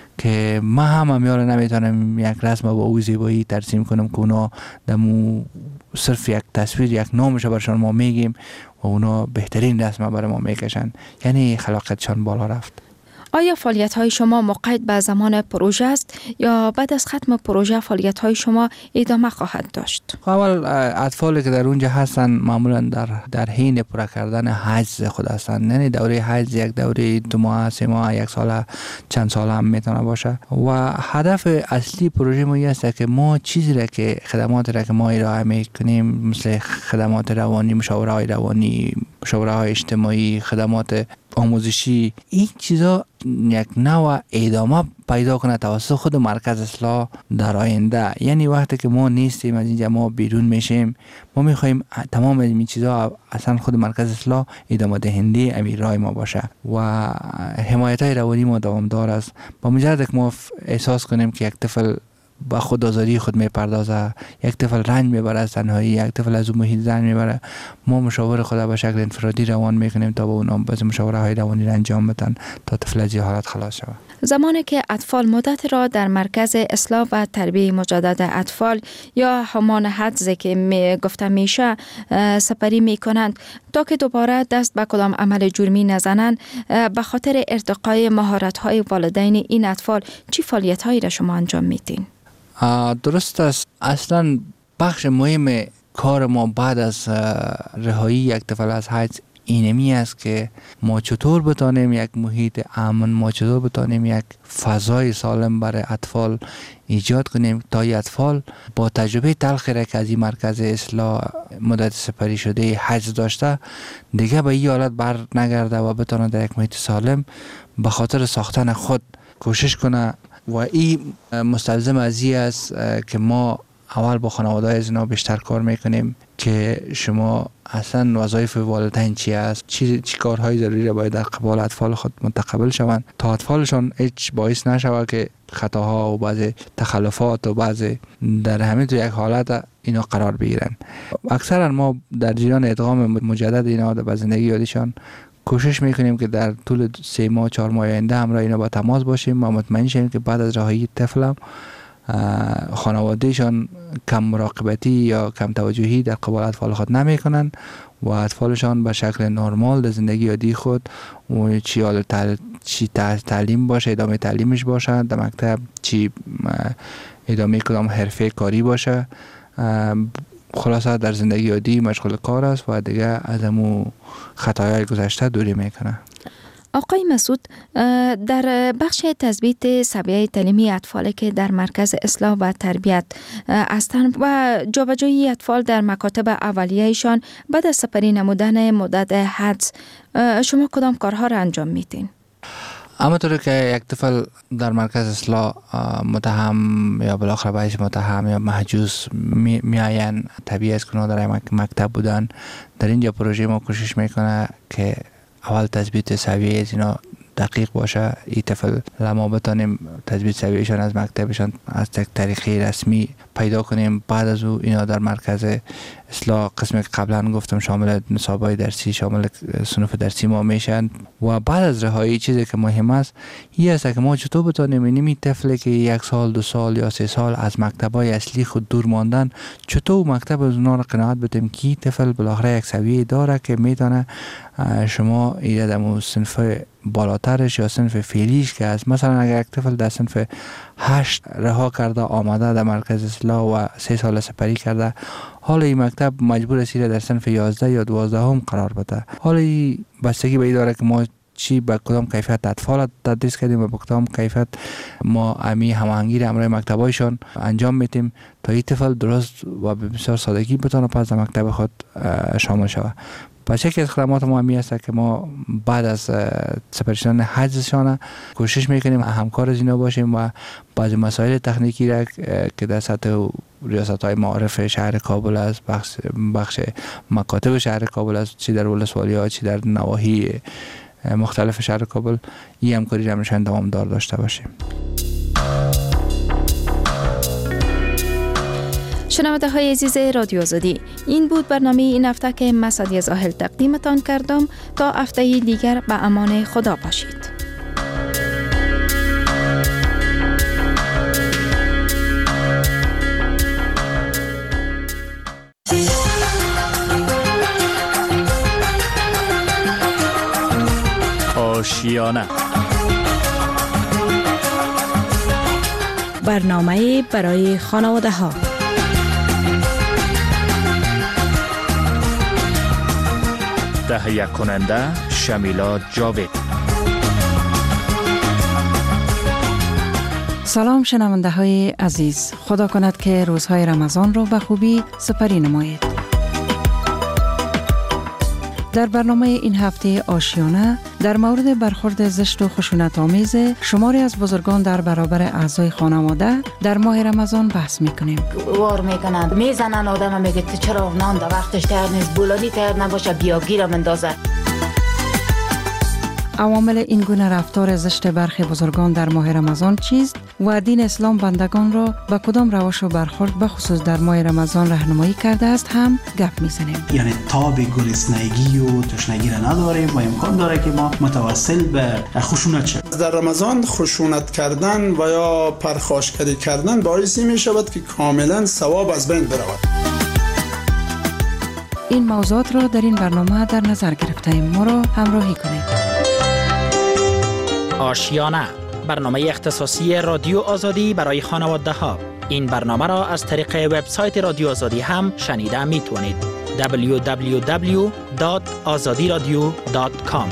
که ما هم همیاره نمیتونم یک رسم با او زیبایی ترسیم کنم که اونا دمو صرف یک تصویر یک نامش برشان ما میگیم و اونا بهترین رسم برای ما میکشن. یعنی خلاقیتشان بالا رفت. آیا فعالیت های شما مقید به زمان پروژه است یا بعد از ختم پروژه فعالیت های شما ادامه خواهد داشت؟ اول اطفالی که در اونجا هستن معمولا در در حین پورا کردن حجز خود هستند. یعنی دوره حجز یک دوره دو ماه، سه ماه، یک سال، چند سال هم میتونه باشه و هدف اصلی پروژه ما است که ما چیزی را که خدمات را که ما ارائه میکنیم مثل خدمات روانی، مشاوره های روانی، مشاوره های اجتماعی، خدمات آموزشی، این چیزا یک نوع ادامه پیدا کنه توسط خود مرکز اصلاح در آینده. یعنی وقتی که ما نیستیم از اینجا ما بیرون میشیم، ما میخوایم تمام این چیزا اصلا خود مرکز اصلاح ادامه دهنده امیر رای ما باشه و حمایت های روانی ما دوامدار است. با مجرد که ما احساس کنیم که یک طفل با خود آزادی خود میپردازه، یک طفل رنج میبره از تنهایی، یک طفل از اون محیط رنج میبره، ما مشاور خود به شکل انفرادی روان میکنیم تا با اونا باز مشاوره های روانی را انجام بدن تا طفل از این حالت خلاص شود. زمانی که اطفال مدت را در مرکز اصلاح و تربیه مجدد اطفال یا همان حدز که می گفته میشه سپری میکنند تا که دوباره دست به کدام عمل جرمی نزنند، به خاطر ارتقای مهارت های والدین این اطفال چی فعالیت هایی را شما انجام میدین؟ درست است. اصلا بخش مهم کار ما بعد از رهایی یک طفل از حجز اینمی است که ما چطور بتانیم یک محیط امن، ما چطور بتانیم یک فضای سالم برای اطفال ایجاد کنیم تا این اطفال با تجربه تلخی را که از این مرکز اصلاح مدت سپری شده حجز داشته دیگه به این حالت بر نگرده و بتانه در یک محیط سالم به خاطر ساختن خود کوشش کنه. و این مستلزم از این است که ما اول با خانواده از اینا بیشتر کار میکنیم که شما اصلا وظایف والدین چی است، چی, چی کارهای ضروری را باید در قبال اطفال خود متقبل شوند تا اطفالشان هیچ باعث نشود که خطاها و بعض تخلفات و بعض در همین تو یک حالت اینا قرار بگیرن. اکثرا ما در جریان ادغام مجدد اینا به زندگی یادشان کوشش میکنیم که در طول سه ماه چهار ماه آینده همراه اینا با تماس باشیم و مطمئن شیم که بعد از رهایی طفلم خانوادهشان کم مراقبتی یا کم توجهی در قبال اطفال خود نمی کنند و اطفالشان به شکل نرمال در زندگی عادی خود و چی حال چی تعلیم باشه، ادامه تعلیمش باشه، در مکتب چی ادامه کدام حرفه کاری باشه، خلاصه در زندگی عادی مشغول کار است و دیگه از امو خطاهای گذشته دوری میکنه. آقای مسعود، در بخش تثبیت سویه تعلیمی اطفالی که در مرکز اصلاح و تربیت هستند و جابجایی اطفال در مکاتب اولیه‌شان بعد از سپری نمودن مدت حجز، شما کدام کارها را انجام میدین؟ اما طوری که یک طفل در مرکز اصلاح متهم یا بالاخره باعث متهم یا محجوز می, می آین طبیعی است که اونا در مکتب بودن، در اینجا پروژه ما کوشش میکنه که اول تثبیت سویه از اینا دقیق باشه. این طفل لما بتانیم تثبیت سویهشان از مکتبشان از یک طریقی رسمی پیدا کنیم. بعد از او اینا در مرکز اصلاح قسمی که قبلا گفتم شامل نصابای درسی، شامل صنوف درسی ما میشن و بعد از رهایی چیزی که مهم است این است که ما چطور بتانیم اینمی طفلی که یک سال دو سال یا سه سال از مکتبای اصلی خود دور ماندن چطور مکتب از اونا را قناعت بدیم که طفل بالاخره یک سویه داره که میتونه شما ایده در صنف بالاترش یا صنف فعلیش که است. مثلا اگر یک طفل در صنف هشت رها کرده آمده در مرکز اصلاح و سه سال سپری کرده، حالا این مکتب مجبور است در صنف یازده یا دوازده هم قرار بده. حالا این بستگی به این داره که ما چی به کدام کیفیت اطفال تدریس کردیم و به کدام کیفیت ما امی هماهنگی را امروی مکتبایشان انجام میتیم تا این طفل درست و به بسیار سادگی بتونه پس در مکتب خود شامل شود. پس یکی از خدمات ما همی است که ما بعد از سپری شدن حجزشان کوشش میکنیم همکار از اینا باشیم و بعضی مسائل تکنیکی را که در سطح ریاست های معارف شهر کابل است، بخش, بخش مکاتب شهر کابل است، چی در ولسوالی ها چی در نواحی مختلف شهر کابل، این همکاری را میشن دوام دار داشته باشیم. شنونده های عزیز رادیو آزادی، این بود برنامه این هفته که من سعدیه زاهل تقدیمتان کردم. تا هفته دیگر به امان خدا باشید. آشیانه، برنامه برای خانواده ها. تهیه کننده شمیلا جاوید. سلام شنونده های عزیز، خدا کند که روزهای رمضان را به خوبی سپری نمایید. در برنامه این هفته آشیانه در مورد برخورد زشت و خشونت آمیز شماری از بزرگان در برابر اعضای خانواده در ماه رمضان بحث میکنیم. وار میکنند، میزنن آدم، میگه تو چرا نان در وقتش تیار نیست، بولانی تیار نباشه بیا گیرم اندازه. عوامل این گونه رفتار زشت برخی بزرگان در ماه رمضان چیست و دین اسلام بندگان را به کدام روش و برخورد به خصوص در ماه رمضان راهنمایی کرده است هم گپ میزنیم. یعنی تاب گرسنگی و تشنگی را نداریم و امکان داره که ما متوسل به خشونت شویم. در رمضان خشونت کردن و یا پرخاشگری کردن باعثی می شود که کاملا ثواب از بین برود. این موضوعات را در این برنامه در نظر گرفتیم. ما را همراهی کنید. آشیانه، برنامه اختصاصی رادیو آزادی برای خانواده ها. این برنامه را از طریق وبسایت رادیو آزادی هم شنیده می توانید. دبلیو دبلیو دبلیو دات آزادی رادیو دات کام.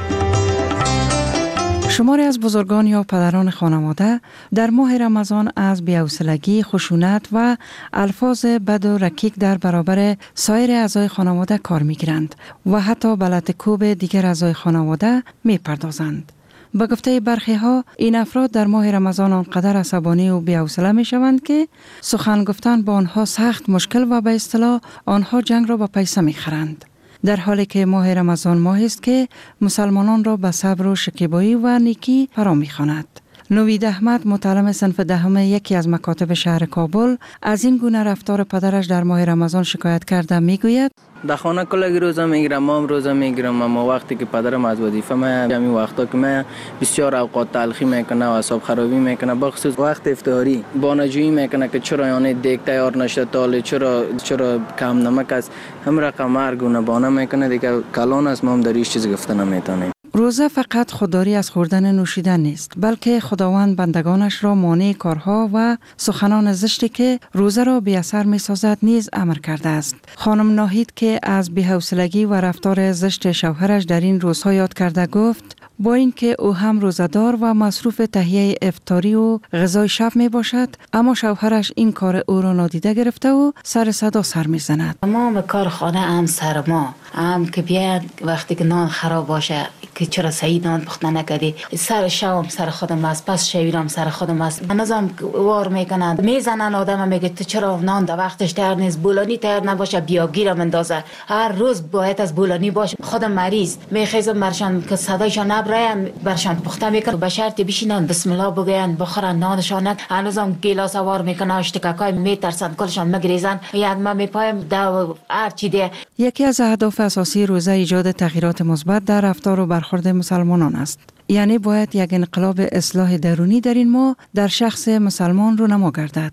شماری از بزرگان یا پدران خانواده در ماه رمضان از بی‌حوصلگی، خشونت و الفاظ بد و رکیک در برابر سایر اعضای خانواده کار می‌گیرند و حتی به لط‌وکوب دیگر اعضای خانواده می‌پردازند. با گفته برخی ها این افراد در ماه رمضان آنقدر عصبانی و بی‌حوصله می‌شوند که سخن گفتن با آنها سخت مشکل و به اصطلاح آنها جنگ را به پیسه می‌خرند. در حالی که ماه رمضان ماهی است که مسلمانان را به صبر و شکیبایی و نیکی فرا می‌خواند. نوید احمد، متعلم صنف دهم یکی از مکاتب شهر کابل، از این گونه رفتار پدرش در ماه رمضان شکایت کرده میگوید: در خانه کلگی روزه میگیرم، ما هم روزه میگیرم، اما وقتی که پدرم از وظیفه میاد، همین وقتا که من بسیار اوقات تلخی میکنه و اعصاب خرابی میکنه، بخصوص وقت افطاری بانجویی میکنه که چرا یعنی دیگ تیار نشده، تاله چرا چرا کم نمک است، هم رقم مرگونه بانه میکنه دیگه. کلان است، ما هم در هیچ چیز گفته نمیتونیم. روزه فقط خودداری از خوردن نوشیدن نیست، بلکه خداوند بندگانش را مانع کارها و سخنان زشتی که روزه را بی اثر می سازد نیز امر کرده است. خانم ناهید که از بی‌حوصلگی و رفتار زشت شوهرش در این روزها یاد کرده گفت: با اینکه او هم روزه‌دار و مصروف تهیه افطاری و غذای شب می باشد، اما شوهرش این کار او را نادیده گرفته و سر صدا سر می زند. ما کار خانه هم سر ما هم که بیاد وقتی که نان خراب باشه که چرا سعید نان پخته نکردی، سر شام سر خودم است، پس شویرم سر خودم است. منظم وار میکنند، میزنن آدم، میگه تو چرا نان در وقتش تیار نیست، بولانی تیار نباشه بیا گیرم اندازه. هر روز باید از بولانی باشه. خودم مریض میخیزم برشان که صدایشان نبرایم، برشان پخته میکنم به شرط بشینن بسم الله بگوین بخورن نانشان. هنوزم گیلاس وار میکنن، اشتکاکای میترسن کلشان مگریزن، یک ما میپایم دو هر چی ده. یکی از اهداف اساسی روزه ایجاد تغییرات مثبت در رفتار و برخورد مسلمانان است. یعنی باید یک انقلاب اصلاح درونی در این ماه در شخص مسلمان رونما گردد.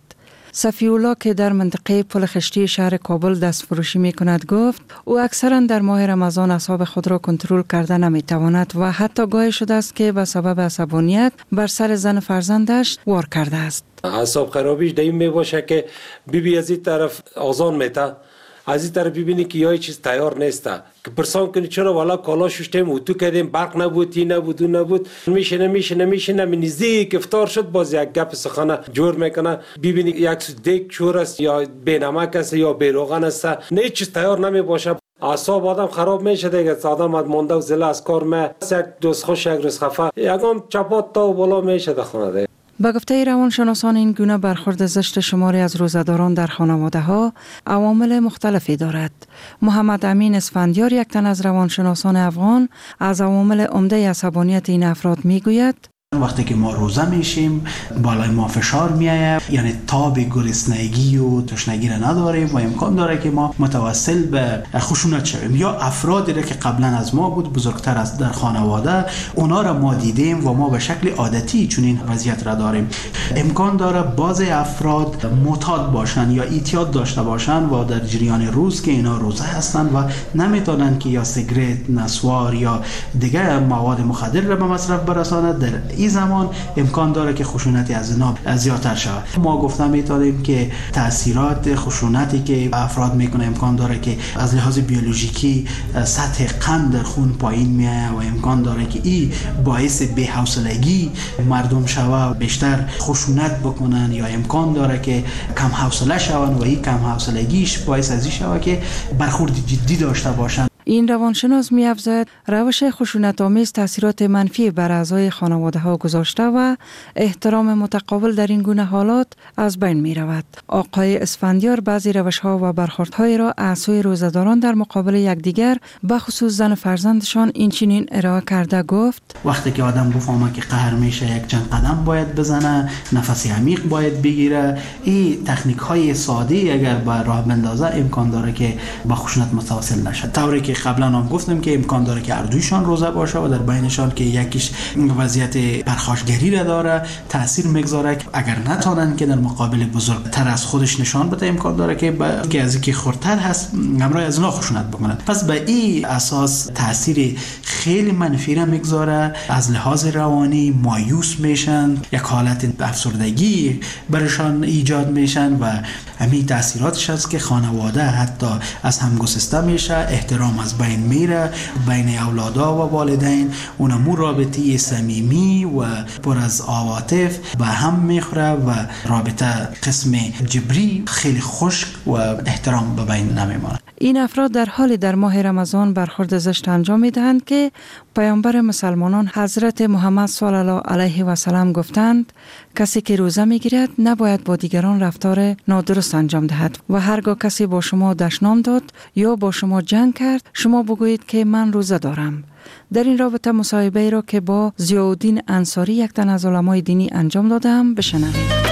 صفی‌الله که در منطقه پل خشتی شهر کابل دست فروشی می کند گفت او اکثرا در ماه رمضان اعصاب خود را کنترل کرده نمی تواند و حتی گاهی شده است که به سبب عصبانیت بر سر زن فرزندش وار کرده است. اعصاب خرابیش دیم می باشه که بیبی از این طرف آزان میته، از این طرف ببینی که یه چیز تیار نیسته که پرسان کنی چرا والا کالا ششتیم و تو کردیم برق نبود تی نبود و نبود میشنه میشنه میشنه نزدیک افطار شد باز یک گپ سخنه جور میکنه ببینی یک دیگ چور است یا بی نمک است یا بی روغن است نه چیز تیار نمی باشه. اعصاب آدم خراب میشه دیگه. آدم از مونده و زله از کار می یک دوست خوش یک روز خفه یکم چپات تا و بالا میشه در خانه دیگه. به گفته روانشناسان این گونه برخورد زشت شماری از روزه‌داران در خانواده ها عوامل مختلفی دارد. محمد امین اسفندیار یک تن از روانشناسان افغان از عوامل عمده عصبانیت این افراد میگوید وقتی که ما روزه میشیم بالای ما فشار میآید، یعنی تاب گرسنگی و تشنگی را نداریم و امکان داره که ما متوسل به خشونت شویم یا افرادی را که قبلا از ما بود بزرگتر از در خانواده اونا را ما دیدیم و ما به شکل عادتی چنین وضعیت را داریم. امکان داره بعضی افراد معتاد باشن یا اعتیاد داشته باشن و در جریان روز که اینا روزه هستن و نمیتونن که یا سیگرت، نسوار یا دیگه مواد مخدر را به مصرف برسانند، در این زمان امکان داره که خشونتی از اینا زیادتر شود. ما گفتم میتونیم که تاثیرات خشونتی که افراد میکنه امکان داره که از لحاظ بیولوژیکی سطح قند در خون پایین میاد و امکان داره که این باعث بی‌حوصلگی مردم شوه، بیشتر خشونت بکنن یا امکان داره که کم حوصله شون و این کم حوصلگیش باعث از این شوه که برخورد جدی داشته باشن. این روانشناس می‌افزاید روش خشونت‌آمیز تاثیرات منفی بر اعضای خانواده ها گذاشته و احترام متقابل در این گونه حالات از بین می رود. آقای اسفندیار بعضی روش‌ها و برخوردهای را از سوی روزه‌داران در مقابل یکدیگر به خصوص زن فرزندشان این چنین ارائه کرده گفت وقتی که آدم بفهمه که قهر میشه یک چند قدم باید بزنه، نفس عمیق باید بگیره، این تکنیک‌های ساده اگر به راه بندازه امکان داره که با خشونت متواصل نشه. طوری که قبلا هم گفتم که امکان داره که اردویشان روزه باشه و در بینشان که یکیش وضعیت پرخاشگری را داره تاثیر میگذاره، اگر نتونن که در مقابل بزرگتر از خودش نشان بده امکان داره که که از اینکه خردتر هست همراه از اونها خشونت بکنن. پس به این اساس تاثیر خیلی منفی را میگذاره، از لحاظ روانی مایوس میشن، یک حالت افسردگی برشان ایجاد میشن و همین تاثیراتش است که خانواده حتی از هم گسسته میشه، احترام از بین میره بین اولادا و والدین، اونمو رابطه صمیمی و پر از عواطف به هم میخوره و رابطه قسم جبری خیلی خشک و احترام به بین نمیمونه. این افراد در حالی در ماه رمضان برخورد زشت انجام میدهند که پیامبر مسلمانان حضرت محمد صلی الله علیه و سلم گفتند کسی که روزه میگیرد نباید با دیگران رفتار نادرست انجام دهد و هرگاه کسی با شما دشنام داد یا با شما جنگ کرد شما بگویید که من روزه دارم. در این رابطه مصاحبه‌ای را که با ضیاءالدین انصاری یک تن از علمای دینی انجام دادم بشنوید.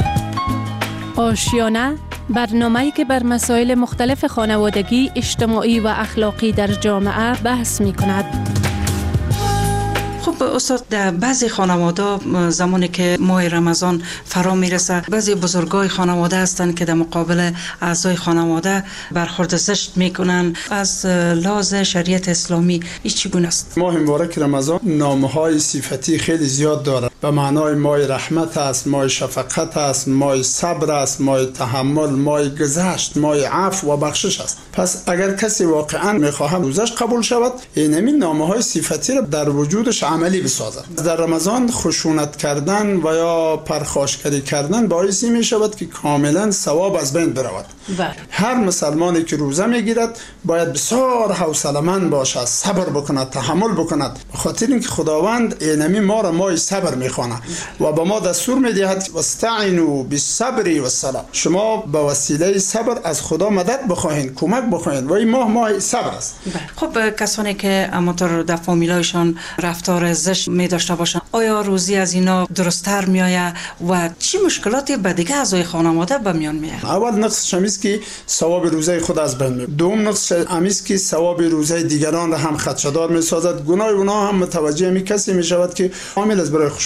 آشیانه برنامه‌ای که بر مسائل مختلف خانوادگی، اجتماعی و اخلاقی در جامعه بحث می‌کند. خب استاد در بعضی خانواده زمانی که ماه رمضان فرا میرسه بعضی بزرگای خانواده هستند که در مقابل اعضای خانواده برخورد زشت میکنن. از لحاظ شریعت اسلامی این چگونه است؟ ماه مبارک رمضان نامهای صفتی خیلی زیاد داره. به معنای ماه رحمت است، ماه شفقت است، ماه صبر است، ماه تحمل، ماه گذشت، ماه عفو و بخشش است. پس اگر کسی واقعا میخواهد روزش قبول شود این همین نامهای صفتی را در وجودش عملی بسازد. در رمضان خشونت کردن و یا پرخاشگری کردن باعث می شود که کاملا ثواب از بین برود. هر مسلمانی که روزه میگیرد باید بسیار حوصله‌مند باشد، صبر بکند، تحمل بکند، به خاطر اینکه خداوند اینمی ما را ماه صبر میخواند و به ما دستور میدهد واستعینوا بالصبر والصلاة، شما به وسیله صبر از خدا مدد بخواهید، کمک بخواهید و این ماه ماه صبر است. خب کسانی که اماتور در فامیلایشان رفتار زشت می داشته باشند آیا روزی از اینا درست‌تر میآید و چی مشکلاتی به دیگه اعضای خانواده به میان میاد؟ اول نقص شمیست که ثواب روزه خود از بین میبرد. دوم نقص امیست که ثواب روزه دیگران را هم خدشه‌دار میسازد. گناه اونها هم متوجه می کسی می شود که عامل از برای خشونت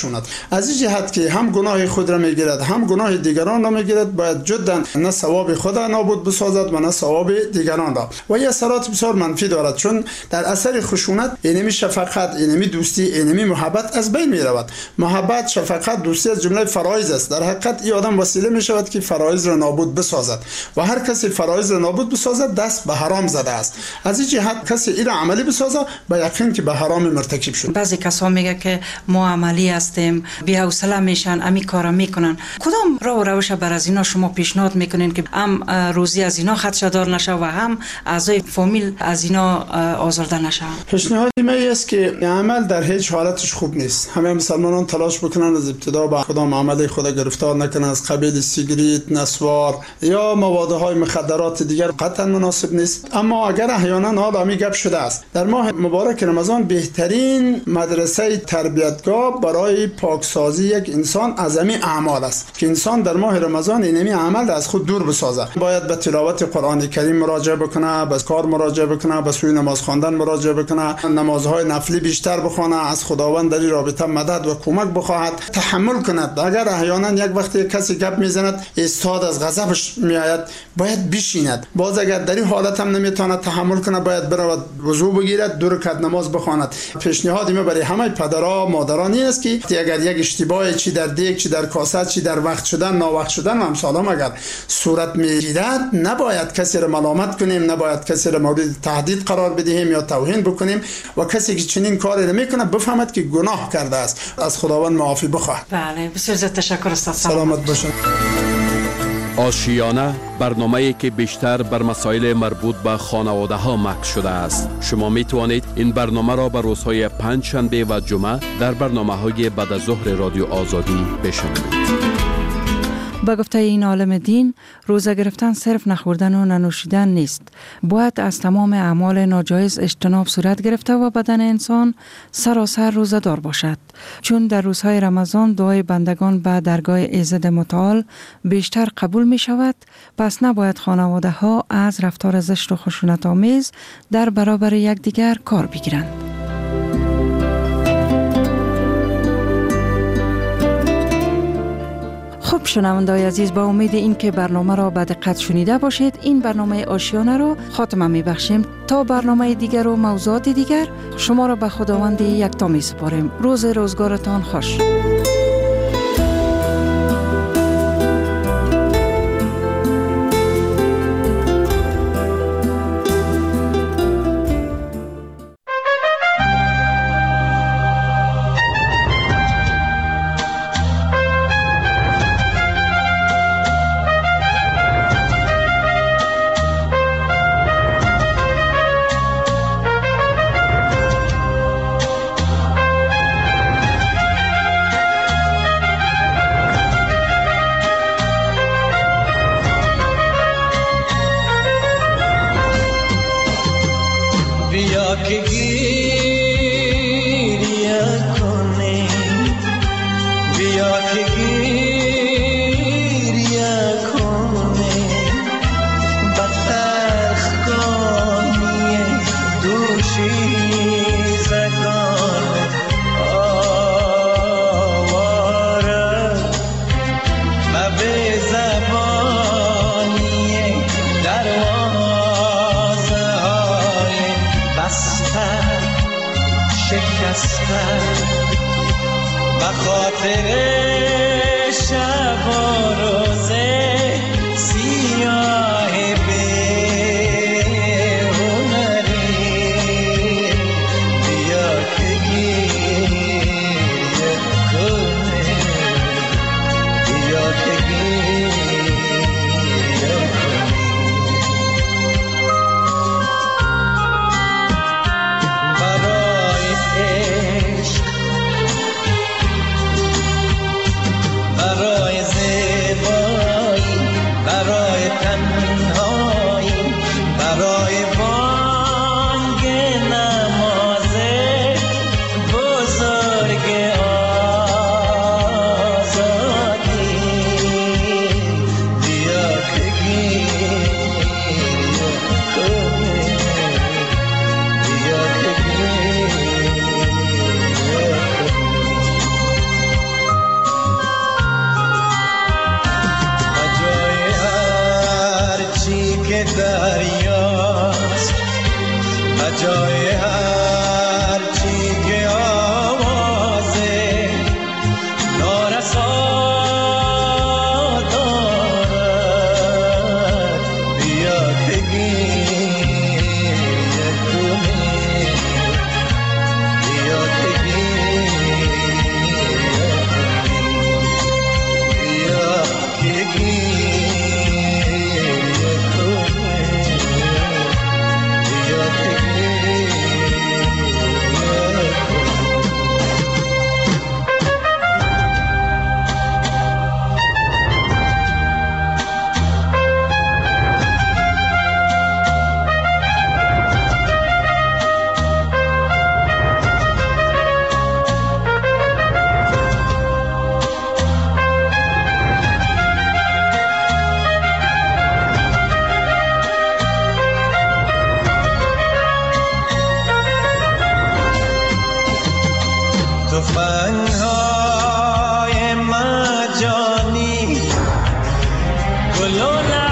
خشونت. از این جهت که هم گناه خود را میگیرد هم گناه دیگران را میگیرد، باید جدا نه ثواب خود را نابود بسازد و نه ثواب دیگران را. و این اثرات بسیار منفی دارد، چون در اثر خشونت اینمی شفقت، اینمی دوستی، اینمی محبت از بین می رود. محبت، شفقت، دوستی از جمله فرایض است. در حقیقت این آدم وسیله می شود که فرایض را نابود بسازد و هر کسی فرایض را نابود بسازد دست به حرام زده است. از این جهت کسی این عملی بسازه به یقین که به حرام مرتکب شد. بعضی کسا میگه که ما عملی هستیم، بی‌حوصله میشن، امی کارا میکنن. کدام راه و روش بر از اینا شما پیشنهاد میکنین که هم روزی از اینا خدشه‌دار نشه و هم اعضای فامیل از اینا آزرده نشه؟ پیشنهاد من است که عمل در هیچ حالتش خوب نیست. همه مسلمانان تلاش بکنن از ابتدا به کدام عمل خود گرفتار نکنن، از قبیل سیگریت، نسوار یا موادهای مخدرات دیگر قطعا مناسب نیست. اما اگر احیانا حالا می گپ شده است، در ماه مبارک رمضان بهترین مدرسه تربیتگاه برای پاکسازی یک انسان از همین اعمال است که انسان در ماه رمضان اینمی عمل از خود دور بسازه. باید به تلاوت قرآن کریم مراجعه بکنه، به کار مراجعه بکنه، به سوی نماز خواندن مراجعه بکنه، نمازهای نفلی بیشتر بخونه، از خداوند در این رابطه مدد و کمک بخواهد، تحمل کند. اگر احیانا یک وقتی کسی گپ میزند استاد از غضبش میآید، باید بشیند. باز اگر در این حالت هم نمیتواند تحمل کنه، باید برود وضو بگیرد، دو رکعت نماز بخواند. پیشنهاد من برای همه پدرها مادران این است که اگر یک اشتباه چی در دیگ، چی در کاسه، چی در وقت شدن، ناوقت شدن و امثال اگر صورت میگیرد، نباید کسی را ملامت کنیم، نباید کسی را مورد تهدید قرار بدهیم یا توهین بکنیم و کسی که چنین کاری نمیکنه بفهمد که گناه کرده است، از خداوند معافی بخواه. بله، بسیار زیاد تشکر استاد. سلامت باشید. آشیانه برنامه‌ای که بیشتر بر مسائل مربوط به خانواده ها مکس شده است. شما می توانید این برنامه را به روزهای پنج شنبه و جمعه در برنامه‌های بعد از ظهر رادیو آزادی بشنوید. با گفته این عالم دین، روزه گرفتن صرف نخوردن و ننوشیدن نیست. باید از تمام اعمال ناجایز اجتناب صورت گرفته و بدن انسان سراسر روزه دار باشد. چون در روزهای رمضان دعای بندگان به درگاه ایزد متعال بیشتر قبول می شود، پس نباید خانواده ها از رفتار زشت و خشونت آمیز در برابر یکدیگر کار بگیرند. خب شنونده‌های عزیز، با امید این که برنامه را به دقت شنیده باشید، این برنامه آشیانه را خاتمه می‌بخشیم. تا برنامه دیگر و موضوعات دیگر، شما را به خداوند یکتا می‌سپاریم. روز روزگارتان خوش. برای زیبا دریاست و جای هر چی که آواز نارسا دارد بیا بگیر کنی بیا بگیر بیا بگیر تفنگ‌های مجانی گلوله